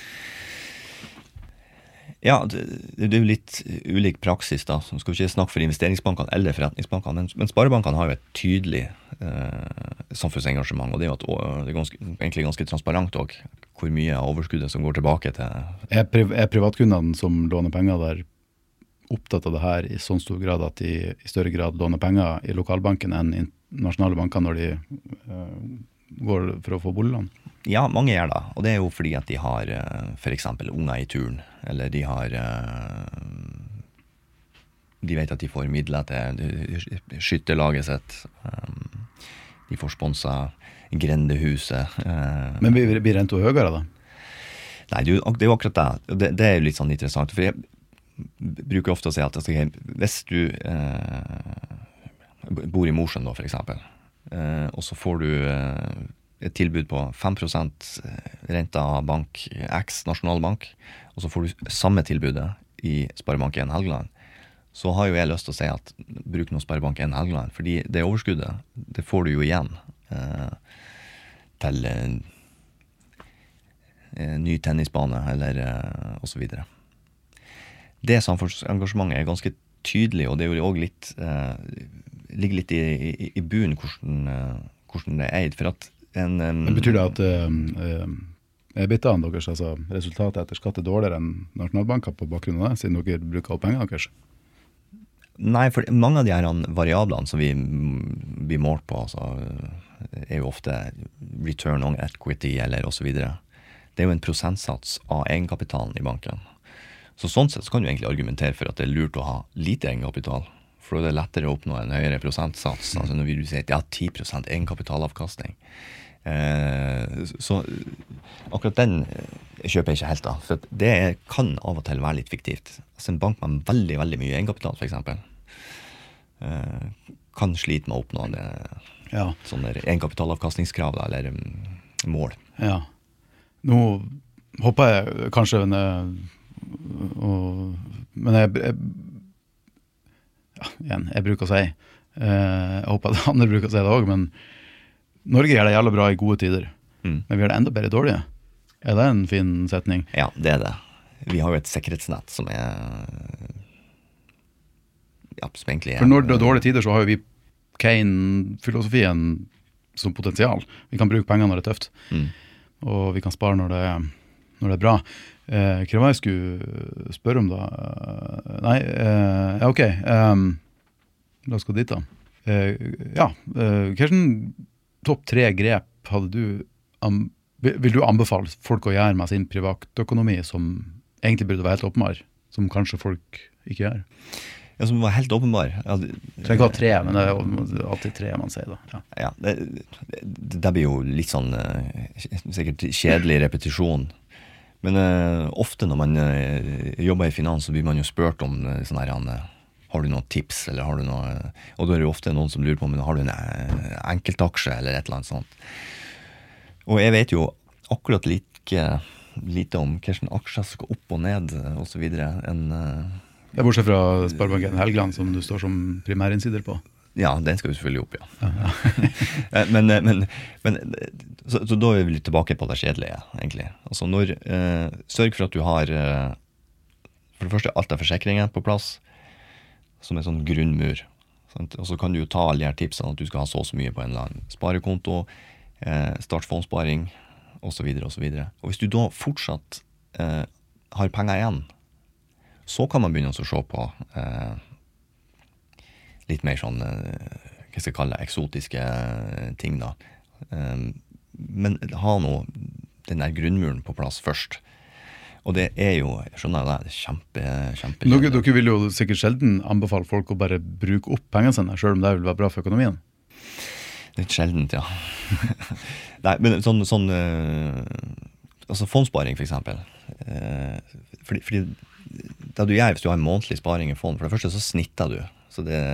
S2: Ja, det er jo litt ulik praksis da, som skal ikke snakke for investeringsbankene eller forretningsbankene, men sparebankene har jo et tydelig samfunnsengasjement, og det er jo at det er egentlig ganske transparent også, hvor mye av overskuddet som går tilbake til...
S1: Er privatkundene som låner penger der opptatt av det her i sånn stor grad at de i større grad låner penger i lokalbanken enn i nasjonale banker når de går for å få boliglån?
S2: Ja, mange gjør det, og det er jo fordi at de har for eksempel unger i turen, eller de har de vet at de får midler til skytterlaget sitt, de får sponset grendehuset.
S1: Men blir renta høyere da?
S2: Nei, det er jo akkurat det. Det er jo litt sånn interessant, for jeg bruker ofte å si at hvis du bor i Mosjøen da, for eksempel, og så får du et tilbud på 5% renta av bank X, nasjonalbank, og så får du samme tilbudet i Sparebank 1 Helgeland, så har jo jeg lyst til å si at bruk noe Sparebank 1 Helgeland, fordi det overskuddet, det får du jo igjen til ny tennisbane, eller og så videre. Det samfunnsengasjementet er ganske tydelig, og det er jo også litt, ligger litt i bunnen hvordan det er eid, for at Men
S1: betyr det at EBITDA-en deres, altså resultatet etter skatt, er dårligere enn nasjonalbanker på bakgrunn av det, siden dere bruker opp pengene deres?
S2: Nei, for mange av de her variablene som vi blir målt på, altså, er jo ofte return on equity eller og så videre. Det er jo en prosentsats av egenkapitalen i banken. Så sånn sett så kan du egentlig argumentere for at det er lurt å ha lite egenkapital, for det er lettere å oppnå en høyere prosentsats. Altså når vi sier at 10% egenkapitalavkastning. Så akkurat den kjøper jeg ikke helt da, for det kan av og til være litt fiktivt. Altså en bank med veldig, veldig mye egenkapital for eksempel kan slite med å oppnå det, sånne egenkapitalavkastningskrav da, eller mål.
S1: Ja. Nå håper jeg kanskje men jeg bruker å si jeg håper at andre bruker å si det også, men Norge gjør det jævlig bra i gode tider, men vi gjør det enda bedre i dårlige. Er det en fin setning?
S2: Ja, det er det. Vi har jo et sikkerhetsnett som er som egentlig
S1: for når det er dårlige tider så har jo vi Kane-filosofien som potensial. Vi kan bruke penger når det er tøft, og vi kan spare når det er bra. Hva var jeg skulle spørre om da? Nei, ok. La oss gå dit da. Hvilken topp 3 grep hadde vil du anbefale folk å gjøre med sin privatøkonomi som egentlig burde være helt åpenbar, som kanskje folk ikke gjør?
S2: Ja, som var helt åpenbar.
S1: Det trenger ikke ha 3, men det er jo alltid 3 man sier da.
S2: Ja, det blir jo litt sånn sikkert kjedelig repetisjon. Men ofte når man jobber i finans, så blir man jo spurt om sånn her, har du noen tips, eller har du noe, og da er det jo ofte noen som lurer på, men har du en enkeltaksje, eller et eller annet sånt. Og jeg vet jo akkurat lite om hvilken aksjer skal opp og ned, og så videre,
S1: Det er bortsett fra Sparebank 1 Helgeland, som du står som primærinsider på.
S2: Ja, den skal vi selvfølgelig opp, ja. Så da er vi litt tilbake på det kjedelige, egentlig. Altså sørg for at du har, for det første, alt av forsikringer på plass, som en sånn grunnmur. Sant? Og så kan du jo ta alle de her tipsene, at du skal ha så mye på en eller annen sparekonto, startfondsparing, og så videre, og så videre. Og hvis du da fortsatt har penger igjen, så kan man begynne å se på litt mer sånn, hva skal jeg kalle det, eksotiske ting da. Men ha nå den der grunnmuren på plass først. Og det jo, jeg skjønner det, kjempe.
S1: Dere vil jo sikkert sjelden anbefale folk å bare bruke opp pengene sine, selv om det vil være bra for økonomien.
S2: Litt sjeldent, ja. Nei, men sånn altså fondsparing for eksempel. Fordi det du gjør hvis du har en månedlig sparing i fond, for det første så snitter du. Så det...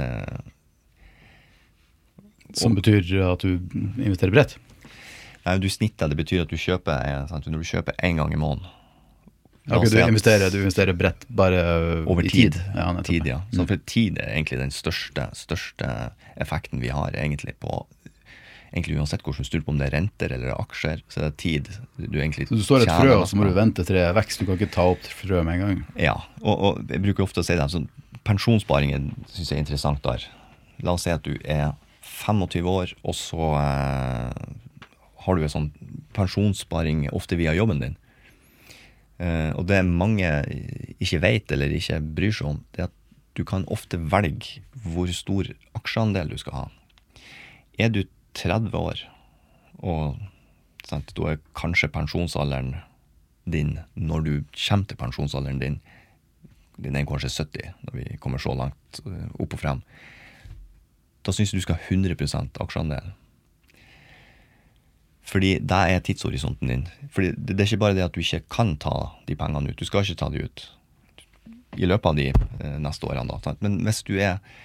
S1: Som betyr at du investerer bredt?
S2: Nei, du snitter, det betyr at du kjøper, sant? Når du kjøper en gang i måneden.
S1: Ok, du investerer bredt bare
S2: over
S1: i tid.
S2: Tid, ja. Så for tid egentlig den største effekten vi har egentlig på, egentlig uansett hvordan du styrer på om det renter eller aksjer, så det tid du egentlig
S1: så du står et frø, og så må du vente til det vekst, du kan ikke ta opp frø med en gang.
S2: Ja, og jeg bruker ofte å si det, så pensjonssparingen synes jeg interessant der. La oss si at du 25 år, og så har du en sånn pensjonssparing ofte via jobben din. Og det mange ikke vet eller ikke bryr seg om, det at du kan ofte velge hvor stor aksjeandel du skal ha. Du 30 år, og sant, da kanskje pensjonsalderen din, når du kommer til pensjonsalderen din kanskje 70, når vi kommer så langt opp og frem, da synes du skal ha 100% aksjeandel. Fordi det tidshorisonten din. Fordi det ikke bare det at du ikke kan ta de pengene ut. Du skal ikke ta de ut i løpet av de neste årene. Da. Men hvis du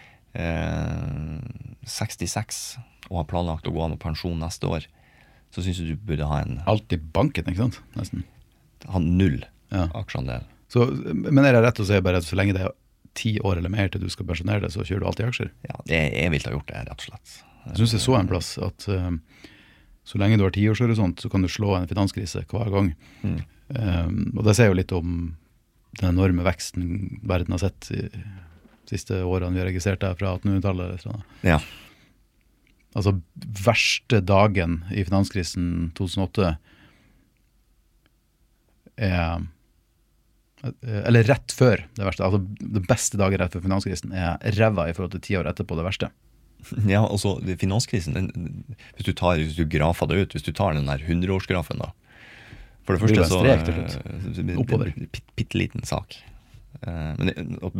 S2: 66 og har planlagt å gå av med pensjon neste år, så synes du burde ha
S1: alt i banken, ikke sant? Nesten.
S2: Ha 0 aksjeandel.
S1: Så, men det rett å si bare at så lenge det 10 år eller mer til du skal pensjonere deg, så kjører du alltid aksjer?
S2: Ja, jeg vil ha gjort det, rett og slett.
S1: Jeg synes jeg så en plass at så lenge du har 10-årshorisont, så kan du slå en finanskrise hver gang. Og det sier jo litt om den enorme veksten verden har sett i siste årene vi har registrert der fra 1800-tallet. Eller sånn.
S2: Ja.
S1: Altså, verste dagen i finanskrisen 2008 eller rett før det verste, altså det beste dagen rett før finanskrisen ræva i forhold til 10 år etterpå det verste.
S2: Ja, altså finanskrisen, hvis du grafer det ut, hvis du tar den der 100-årsgrafen da, for det første så
S1: oppover.
S2: Pitteliten sak. Men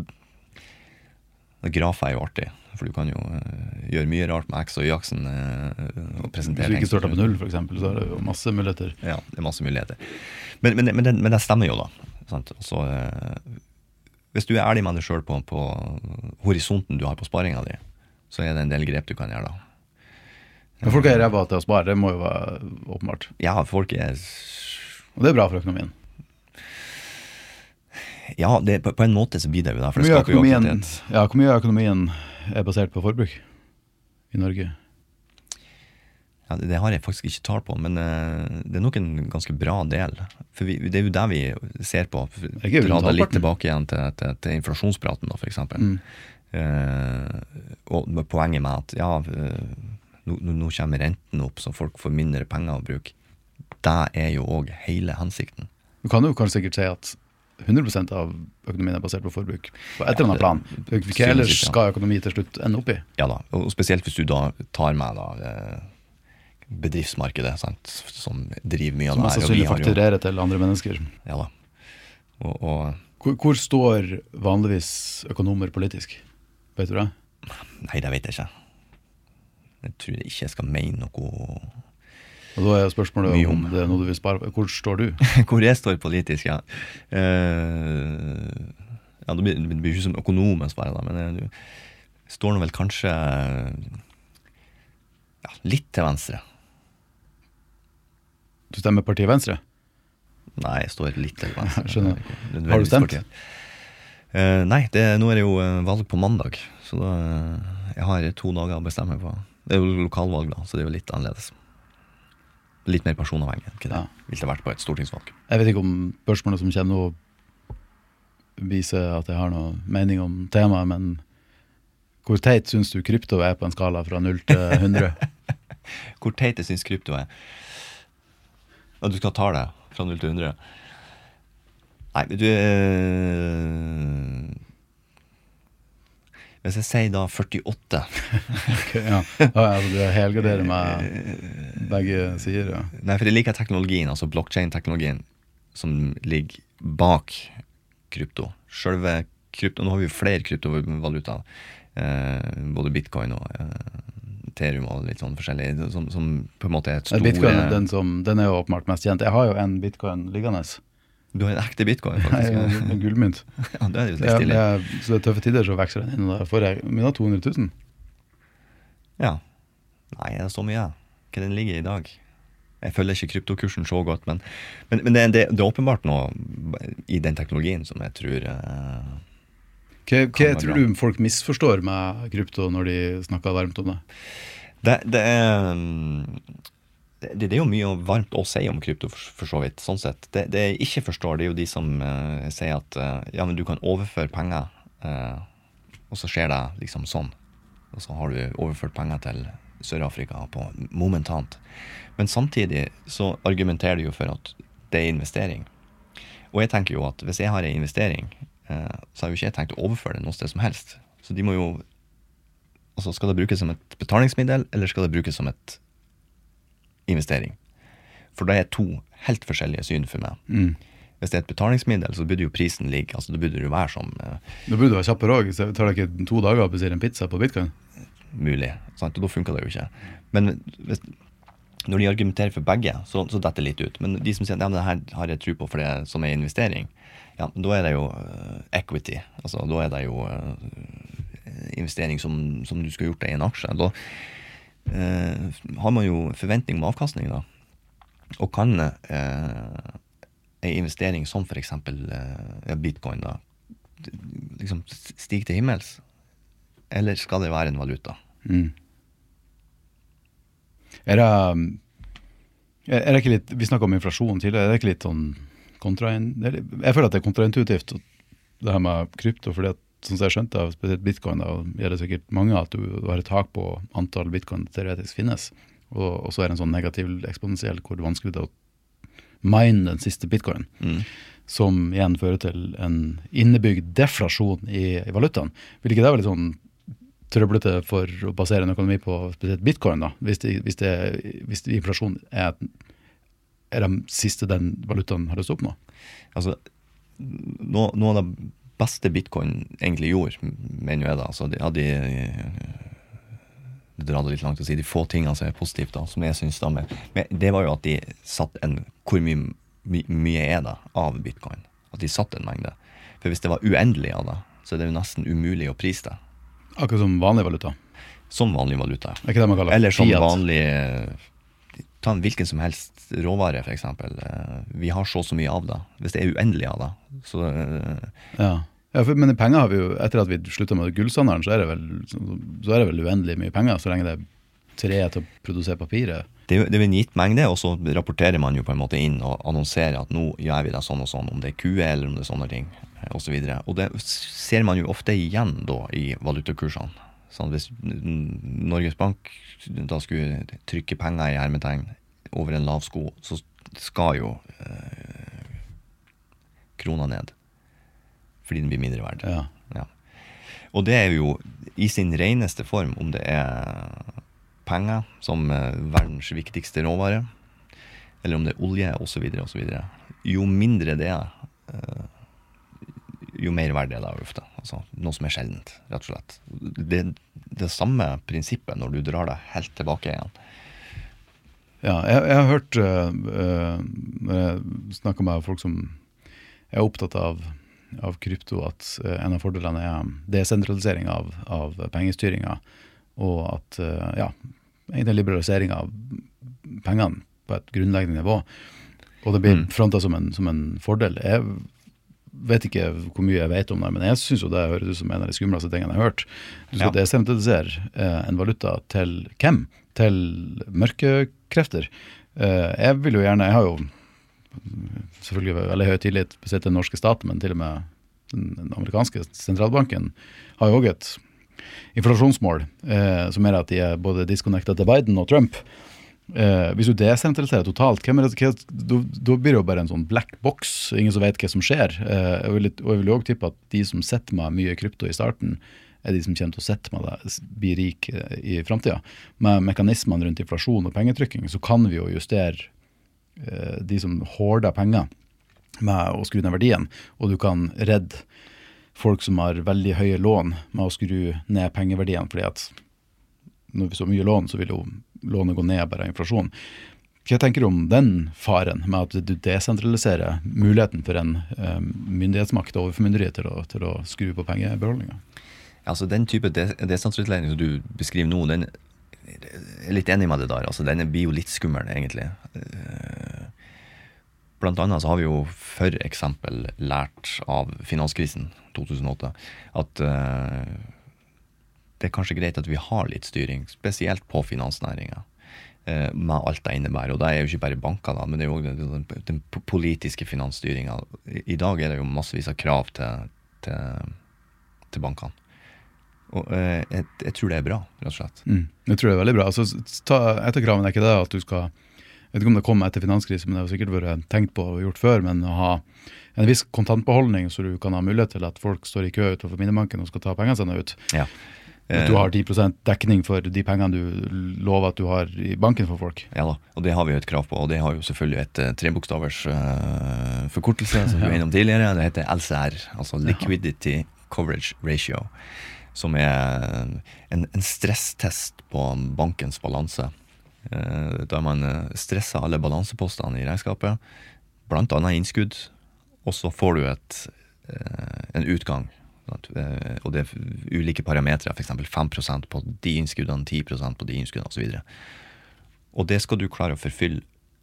S2: grafer jo artig, for du kan jo gjøre mye rart med X og Y-aksen og presentere.
S1: Hvis du ikke starter på 0 for eksempel, så det jo masse muligheter.
S2: Ja, det masse muligheter. Men det stemmer jo da. Sant? Så, hvis du ærlig med deg selv på horisonten du har på sparingen din, så det en del grep du kan gjøre da.
S1: Men folk ræva til å spare, det må jo være åpenbart.
S2: Ja, folk
S1: og det bra for økonomien.
S2: Ja, på en måte så blir det jo da, for det skaper jo aktivitet.
S1: Ja, hvor mye av økonomien basert på forbruk i Norge?
S2: Ja, det har jeg faktisk ikke talt på, men det nok en ganske bra del. For det jo det vi ser på. Dra det litt tilbake igjen til inflasjonspraten da, for eksempel. Og poenget med at nå kommer renten opp, så folk får mindre penger å bruke. Det jo også hele hensikten.
S1: Du kan jo kanskje sikkert si at 100% av økonomien basert på forbruk på et eller annet plan. Hva ellers skal økonomi til slutt ende opp i?
S2: Ja da, og spesielt hvis du da tar med bedriftsmarkedet, sant, som driver mye av det her.
S1: Som sannsynlig fakturerer til andre mennesker.
S2: Ja da.
S1: Hvor står vanligvis økonomer politisk? Vet du det?
S2: Nei, det vet jeg ikke. Jeg tror ikke jeg skal mene noe.
S1: Og da spørsmålet om det noe du vil spare på. Hvor står du?
S2: Hvor jeg står politisk, ja. Ja, det blir ikke som økonomens bare da, men du står nå vel kanskje litt til venstre.
S1: Du stemmer partiet Venstre?
S2: Nei, jeg står litt til venstre.
S1: Skjønner. Har du stemt?
S2: Nei, nå det jo valg på mandag, så da, jeg har 2 dager å bestemme på. Det jo lokalvalg da, så det jo litt annerledes. Litt mer personavhengig, ikke det? Vil det vært på et stortingsvalg.
S1: Jeg vet ikke om spørsmålet som kommer nå viser at jeg har noe mening om temaet, men hvor teit synes du krypto på en skala fra 0 til 100?
S2: Hvor teit jeg synes krypto At du skal ta det fra 0 til 100? Nei, Hvis jeg sier da 48.
S1: Okay, ja. Altså, du helgarderer med begge sider, ja.
S2: Nei, for jeg liker teknologien, altså blockchain-teknologien, som ligger bak krypto. Selve krypto, nå har vi jo flere kryptovaluta, både bitcoin og Ethereum og litt sånn forskjellig, som på en måte er et store...
S1: Bitcoin, den er jo åpenbart mest kjent. Jeg har jo en bitcoin liggende.
S2: Du har en ekte bitcoin, faktisk.
S1: Nei, en gullmynt.
S2: Ja, det er jo litt stilig.
S1: Så det er tøffe tider, så vekser den inn, og da får jeg minne 200 000.
S2: Ja. Nei, det er så mye. Hva den ligger i dag? Jeg følger ikke kryptokursen så godt, men det er åpenbart noe i den teknologien som jeg tror...
S1: Hva tror du folk misforstår med krypto når de snakker varmt om det? Det er jo mye varmt å si om krypto for så vidt, sånn sett. Det jeg ikke forstår, det er jo de som sier at ja, men du kan overføre penger, og så skjer det liksom sånn. Og så har du overført penger til Sør-Afrika på momentant. Men samtidig så argumenterer de jo for at det er investering. Og jeg tenker jo at hvis jeg har en investering, så har jo ikke jeg tenkt å overføre det noe sted som helst. Så de må jo, altså skal det brukes som et betalingsmiddel, eller skal det brukes som et investering. For det er to helt forskjellige syn for meg. Hvis det er et betalingsmiddel, så burde jo prisen ligge, altså det burde jo være som... Da burde du ha kjappere også, så tar det ikke 2 dager å bestille en pizza på Bitcoin?
S2: Mulig, sant? Og da funker det jo ikke. Men når de argumenterer for begge, så detter det litt ut. Men de som sier at ja, det her har jeg tro på for det som er investering, ja, da er det jo equity. Altså, da er det jo investering som du skal gjort deg i en aksje. Da har man jo forventning om avkastning da, og kan en investering som for eksempel bitcoin da, liksom stige til himmels, eller skal det være en valuta?
S1: Er det ikke litt, vi snakket om inflasjon tidligere, er det ikke litt sånn jeg føler at det er kontraintuitivt det her med krypto, fordi at sånn som jeg skjønte av spesielt bitcoin, da gjør det sikkert mange at du har et tak på antall bitcoin teoretisk finnes, og så er det en sånn negativ eksponentiell hvor vanskelig det er å mine den siste bitcoin, som igjen fører til en innebygd deflasjon i valutaen. Vil ikke det være litt sånn trøblete for å basere en økonomi på spesielt bitcoin da, hvis inflasjon er det siste den valutaen har lyst til å oppnå? Altså,
S2: noe av det beste bitcoin egentlig gjorde, mener jeg da, så det drar det litt langt å si, de få tingene som er positivt da, som jeg synes da men det var jo at de satt hvor mye er det av bitcoin, at de satt en mengde, for hvis det var uendelig av det, så er det jo nesten umulig å prise det.
S1: Akkurat som vanlig valuta?
S2: Som vanlig valuta.
S1: Det er ikke det man kaller
S2: eller som
S1: fiat.
S2: Vanlig, ta en hvilken som helst råvare for eksempel, vi har så mye av det, hvis det er uendelig av det, så...
S1: Men penger har vi jo, etter at vi sluttet med gullstandarden, så er det vel uendelig mye penger, så lenge det er tre til å produsere papiret.
S2: Det er en gitt mengde, og så rapporterer man jo på en måte inn og annonserer at nå gjør vi det sånn og sånn, om det er QE eller om det er sånne ting, og så videre. Og det ser man jo ofte igjen da i valutakursene. Sånn, hvis Norges Bank da skulle trykke penger i hermetegn over en lav sko, så skal jo krona ned. Fordi den blir mindre verd. Ja. Og det er jo i sin reneste form, om det er penger som verdens viktigste råvare, eller om det er olje, og så videre, og så videre. Jo mindre det er, jo mer verd er det ofte. Altså, noe som er sjeldent, rett og slett. Det samme prinsippet når du drar det helt tilbake igjen.
S1: Ja, jeg har hørt når jeg snakker med folk som er opptatt av krypto, at en av fordelene er desentralisering av pengestyringa, og at, egentlig liberalisering av pengene på et grunnleggende nivå. Og det blir frontet som en fordel. Jeg vet ikke hvor mye jeg vet om det, men jeg synes jo det høres ut som en av de skumleste tingene jeg har hørt. Du skal desentralisere en valuta til hvem? Til mørkekrefter. Jeg vil jo gjerne, jeg har jo selvfølgelig veldig høy tillit spesielt til den norske staten, men til og med den amerikanske sentralbanken har jo også et inflasjonsmål som er at de er både disconnectet til Biden og Trump. Hvis du desentraliserer totalt, da blir det jo bare en sånn black box, ingen som vet hva som skjer. Og jeg vil jo også tippe at de som setter med mye krypto i starten de som kommer til å sette med det, bli rik i fremtiden. Med mekanismene rundt inflasjon og pengetrykking, så kan vi jo justere de som hårder penger med å skru ned verdien, og du kan redde folk som har veldig høye lån med å skru ned pengeverdien, fordi at når vi så mye lån, så vil jo lånet gå ned bare av inflasjon. Hva tenker du om den faren med at du desentraliserer muligheten for en myndighetsmakt og overformynderiet til å skru på pengebeholdninger?
S2: Altså den type desentralisering som du beskriver nå, den er litt enig med det der. Altså den blir jo litt skummel egentlig. Blant annet så har vi jo for eksempel lært av finanskrisen 2008 at det er kanskje greit at vi har litt styring, spesielt på finansnæringen, med alt det innebærer. Og det er jo ikke bare banker da, men det er jo den politiske finansstyringen. I dag er det jo massevis av krav til bankene. Og jeg tror det er bra, rett og slett.
S1: Jeg tror det er veldig bra. Altså, et av kravene er ikke det at du skal, jeg vet ikke om det kommer etter finanskrise, men det har sikkert vært tenkt på og gjort før, men å ha en viss kontantbeholdning så du kan ha mulighet til at folk står i kø utenfor minnebanken og skal ta pengene sine ut.
S2: Ja.
S1: At du har 10% dekning for de pengene du lover at du har i banken for folk.
S2: Ja da, og det har vi jo et krav på, og det har jo selvfølgelig et trebokstavers forkortelse som vi var innom tidligere. Det heter LCR, altså Liquidity Coverage Ratio, som er en stresstest på bankens balanse. Der man stresser alle balansepostene i regnskapet, blant annet innskudd, og så får du en utgang. Og det er ulike parametre, for eksempel 5% på de innskuddene, 10% på de innskuddene, og så videre. Og det skal du klare å forfylle.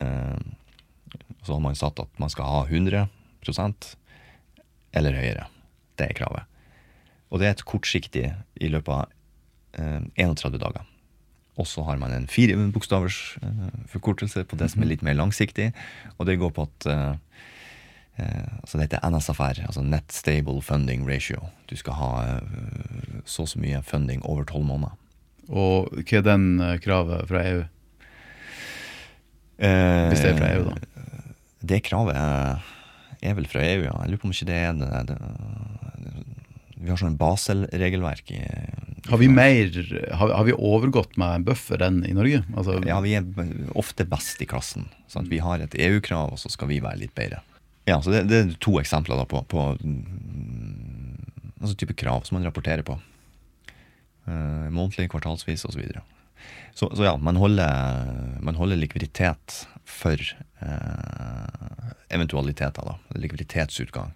S2: Så har man satt at man skal ha 100% eller høyere. Det er kravet. Og det er et kortsiktig i løpet av 31 dager. Og så har man en 4-bokstavers forkortelse på det som er litt mer langsiktig, og det går på at altså det heter NSFR, altså Net Stable Funding Ratio. Du skal ha så mye funding over 12 måneder. Og
S1: hva er den kravet fra EU? Hvis det er fra EU da?
S2: Det kravet er vel fra EU, ja. Jeg lurer på om ikke det er det. Vi har sånn Basel-regelverk i
S1: har vi overgått med en buffer enn i Norge? Altså,
S2: ja, vi er ofte best i klassen. Sant? Vi har et EU-krav, og så skal vi være litt bedre. Ja, så det er 2 eksempler da på altså type krav som man rapporterer på. Månedlig, kvartalsvis og så videre. Så ja, man holder likviditet for eventualiteter da, likviditetsutgang.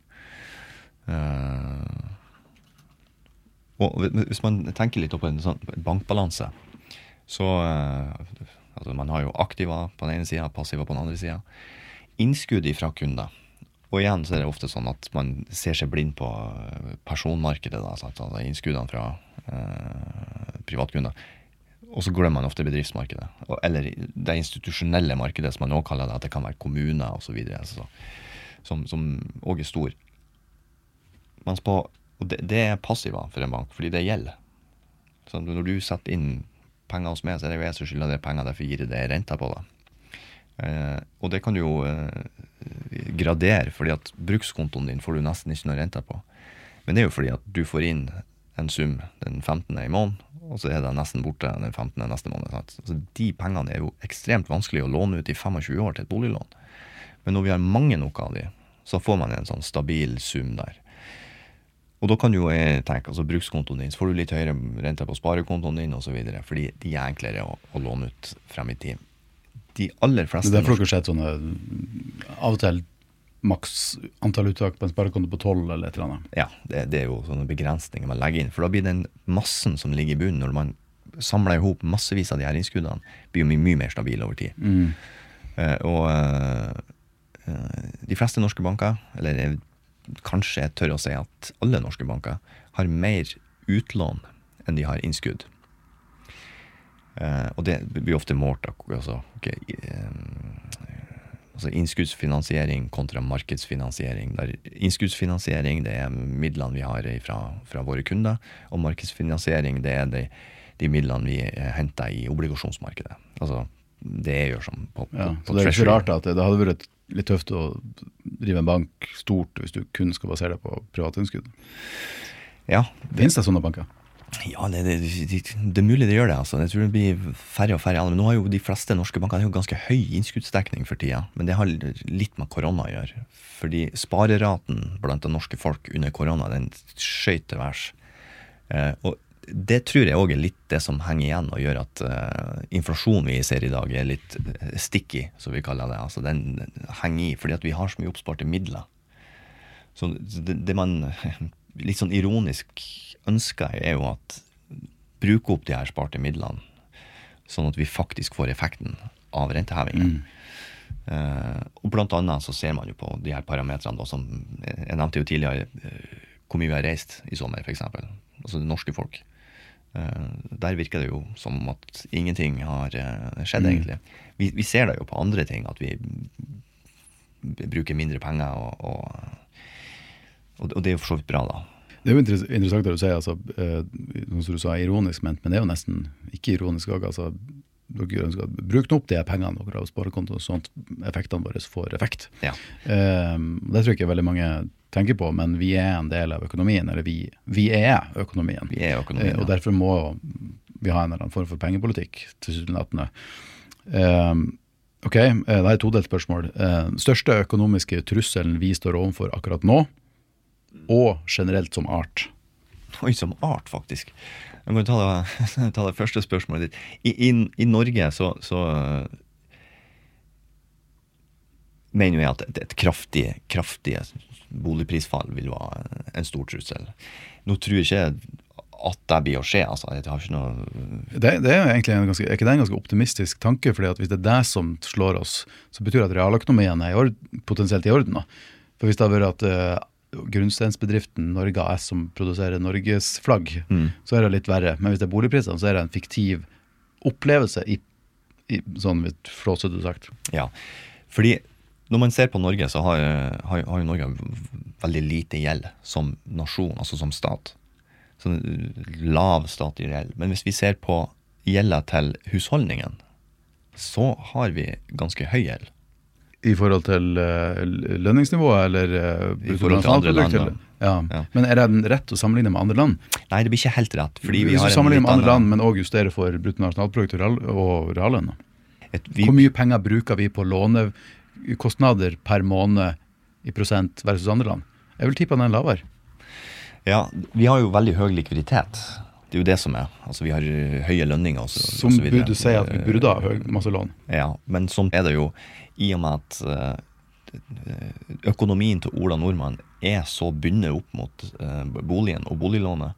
S2: Og hvis man tenker litt på en sånn bankbalanse, så altså man har jo aktiva på den ene siden, passiva på den andre siden. Innskudd fra kunder. Og igjen så er det ofte sånn at man ser seg blind på personmarkedet, da, altså innskuddene fra privatkunder. Og så glemmer man ofte bedriftsmarkedet. Eller det institusjonelle markedet, som man også kaller det, at det kan være kommuner og så videre, altså, som også er stor. Og det er passiva for en bank, fordi det gjelder. Så når du setter inn penger hos meg, så er det jo jeg som skylder det penger, derfor gir det renta på det. Og det kan du jo gradere, fordi at brukskontoen din får du nesten ikke noe renta på. Men det er jo fordi at du får inn en sum den 15. i måneden, og så er det nesten borte den 15. neste måned. Altså, de pengene er jo ekstremt vanskelig å låne ut i 25 år til et boliglån. Men når vi har mange nok av de, så får man en sånn stabil sum der. Og da kan du jo tenke, altså brukskontoen din, så får du litt høyere rente på sparekontoen din og så videre, fordi de er enklere å låne ut frem i tid. De aller fleste...
S1: Det er derfor dere sett sånne av og til maks antall uttak på en sparekonto på 12 eller et eller annet.
S2: Ja, det er jo sånne begrensninger man legger inn, for da blir den massen som ligger i bunnen, når man samler ihop massevis av de her innskuddene, blir jo mye mer stabil over tid. Og de fleste norske banker, eller kanskje jeg tør å si at alle norske banker, har mer utlån enn de har innskudd. Og det blir ofte målt altså innskuddsfinansiering kontra markedsfinansiering. Der innskuddsfinansiering, det er midlene vi har fra våre kunder, og markedsfinansiering, det er de midlene vi henter i obligasjonsmarkedet. Altså, det er jo som på
S1: så det er ikke rart at det hadde vært litt tøft å drive en bank stort hvis du kun skal basere deg på privatinnskudd.
S2: Ja.
S1: Finnes det sånne banker?
S2: Ja, det er mulig det gjør det. Altså. Jeg tror det blir færre og færre. Men nå har jo de fleste norske banker jo ganske høy innskuddsdekning for tida. Men det har litt med korona å gjøre. Fordi spareraten blant det norske folk under korona, den skjøt til værs. Og det tror jeg også er litt det som henger igjen og gjør at inflasjonen vi ser i dag er litt sticky, som vi kaller det. Altså den henger i, fordi at vi har så mye oppsparte midler. Så det man litt sånn ironisk ønsker er jo at bruke opp de her sparte midlene, sånn at vi faktisk får effekten av rentehevingen. Og blant annet så ser man jo på de her parametrene da, som jeg nevnte jo tidligere, hvor mye vi har reist i sommer for eksempel, altså det norske folk. Der virker det jo som at ingenting har skjedd egentlig. Vi ser det jo på andre ting, at vi bruker mindre penger, og det er jo for så vidt bra da.
S1: Det er jo interessant det du sier, altså, som du sa, ironisk ment, men det er jo nesten ikke ironisk også, altså, dere ønsker å bruke opp de her pengene dere har sparekonto, sånn at effektene våre får effekt.
S2: Ja.
S1: Det tror jeg ikke veldig mange tenker på, men vi er en del av økonomien, eller vi er økonomien.
S2: Vi er økonomien,
S1: og derfor må vi ha en eller annen form for pengepolitikk til slutten. Ok, det er et todelt spørsmål. Største økonomiske trusselen vi står overfor akkurat nå, og generelt som art?
S2: Oi, som art faktisk. Jeg må ta det første spørsmålet ditt. I Norge så mener jeg at et kraftig boligprisfall vil være en stor trussel. Nå tror jeg ikke at det blir å skje, altså. Jeg har ikke noe... Det
S1: er egentlig er ikke det en ganske optimistisk tanke, fordi at hvis det er det som slår oss, så betyr det at realøkonomien er potensielt i orden. For hvis det har vært at grunnstensbedriften Norge AS som produserer Norges flagg, så er det litt verre. Men hvis det er boligprisene, så er det en fiktiv opplevelse i sånn flåsete sagt.
S2: Ja, fordi når man ser på Norge, så har jo Norge veldig lite gjeld som nasjon, altså som stat. Sånn lav statlig gjeld. Men hvis vi ser på gjelda til husholdningen, så har vi ganske høy gjeld.
S1: I forhold til lønningsnivået, eller
S2: i forhold til andre land.
S1: Ja. Men er det rett å sammenligne med andre land?
S2: Nei, det blir ikke helt rett. Fordi vi
S1: hvis
S2: har
S1: du sammenligner med andre land, men også justerer for bruttonasjonalprodukt og reallønn. Hvor mye penger bruker vi på lånekostnader per måned i prosent versus andre land? Jeg vil tippe at den er lavere.
S2: Ja, vi har jo veldig høy likviditet. Det er jo det som er. Altså, vi har høye lønninger og så
S1: som
S2: videre.
S1: Som burde si at vi burde ha masse lån.
S2: Ja, men sånn er det jo i og med at økonomien til Ola Nordmann er så bundet opp mot boligen og boliglånet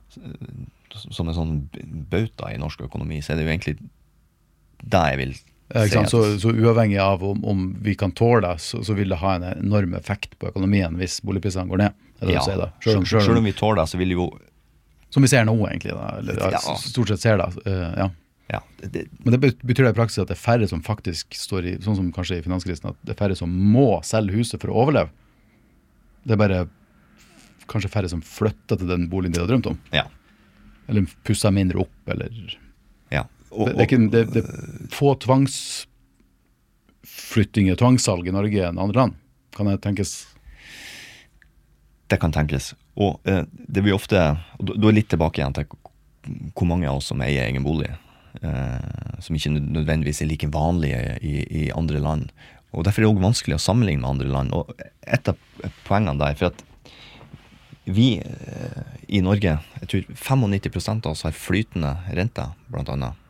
S2: som en sånn bauta i norsk økonomi, så er det jo egentlig det jeg vil si.
S1: Så uavhengig av om vi kan tåle det, så vil det ha en enorm effekt på økonomien hvis boligprisene går ned.
S2: Ja, selv om vi tåler det, så vil det jo...
S1: Som vi ser nå egentlig, da, eller stort sett ser det, ja.
S2: Ja,
S1: men det betyr det i praksis at det er færre som faktisk står i, sånn som kanskje i finanskrisen, at det er færre som må selge huset for å overleve. Det er bare kanskje færre som flytter til den boligen de har drømt om.
S2: Ja.
S1: Eller pusser mindre opp, eller...
S2: Ja.
S1: Det er få tvangsflyttinger, tvangssalg i Norge enn andre land. Kan det tenkes?
S2: Det kan tenkes. Og det blir ofte, og da er litt tilbake igjen til hvor mange av oss som eier egen bolig. Som ikke nødvendigvis er like vanlige i andre land. Og derfor er det også vanskelig å sammenligne med andre land. Og et av poengene der, for at vi i Norge, jeg tror 95% av oss har flytende renter, blant annet.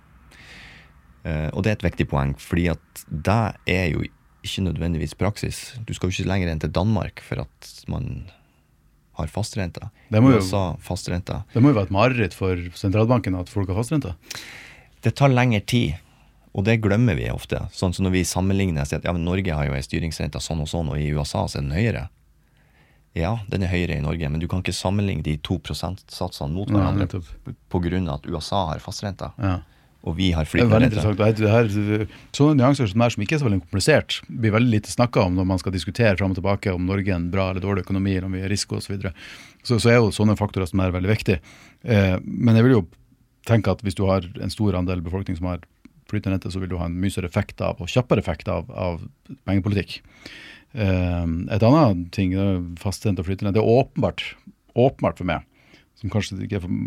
S2: Og det er et viktig poeng, fordi at det er jo ikke nødvendigvis praksis. Du skal jo ikke lenger enn til Danmark for at man har fastrente.
S1: Det må jo være et mareritt for sentralbanken at folk har fastrente.
S2: Det tar lengre tid, og det glemmer vi ofte. Sånn som når vi sammenligner, sier at ja, men Norge har jo en styringsrente sånn, og i USA så er den høyere. Ja, den er høyere i Norge, men du kan ikke sammenligne de 2%-satsene mot hverandre på grunn av at USA har fastrente. Ja. Og vi har flytende rente.
S1: Det er veldig interessant. Sånne nyanser som ikke er så veldig komplisert, blir veldig lite snakket om når man skal diskutere frem og tilbake om Norge er en bra eller dårlig økonomi, eller om vi har risiko og så videre. Så er jo sånne faktorer som er veldig viktige. Men jeg vil jo tenke at hvis du har en stor andel befolkning som har flytende rente, så vil du ha en mye større effekt av, og kjappere effekt av pengepolitikk. Et annet ting, fastrente og flytende rente, det er åpenbart for meg, som kanskje ikke er for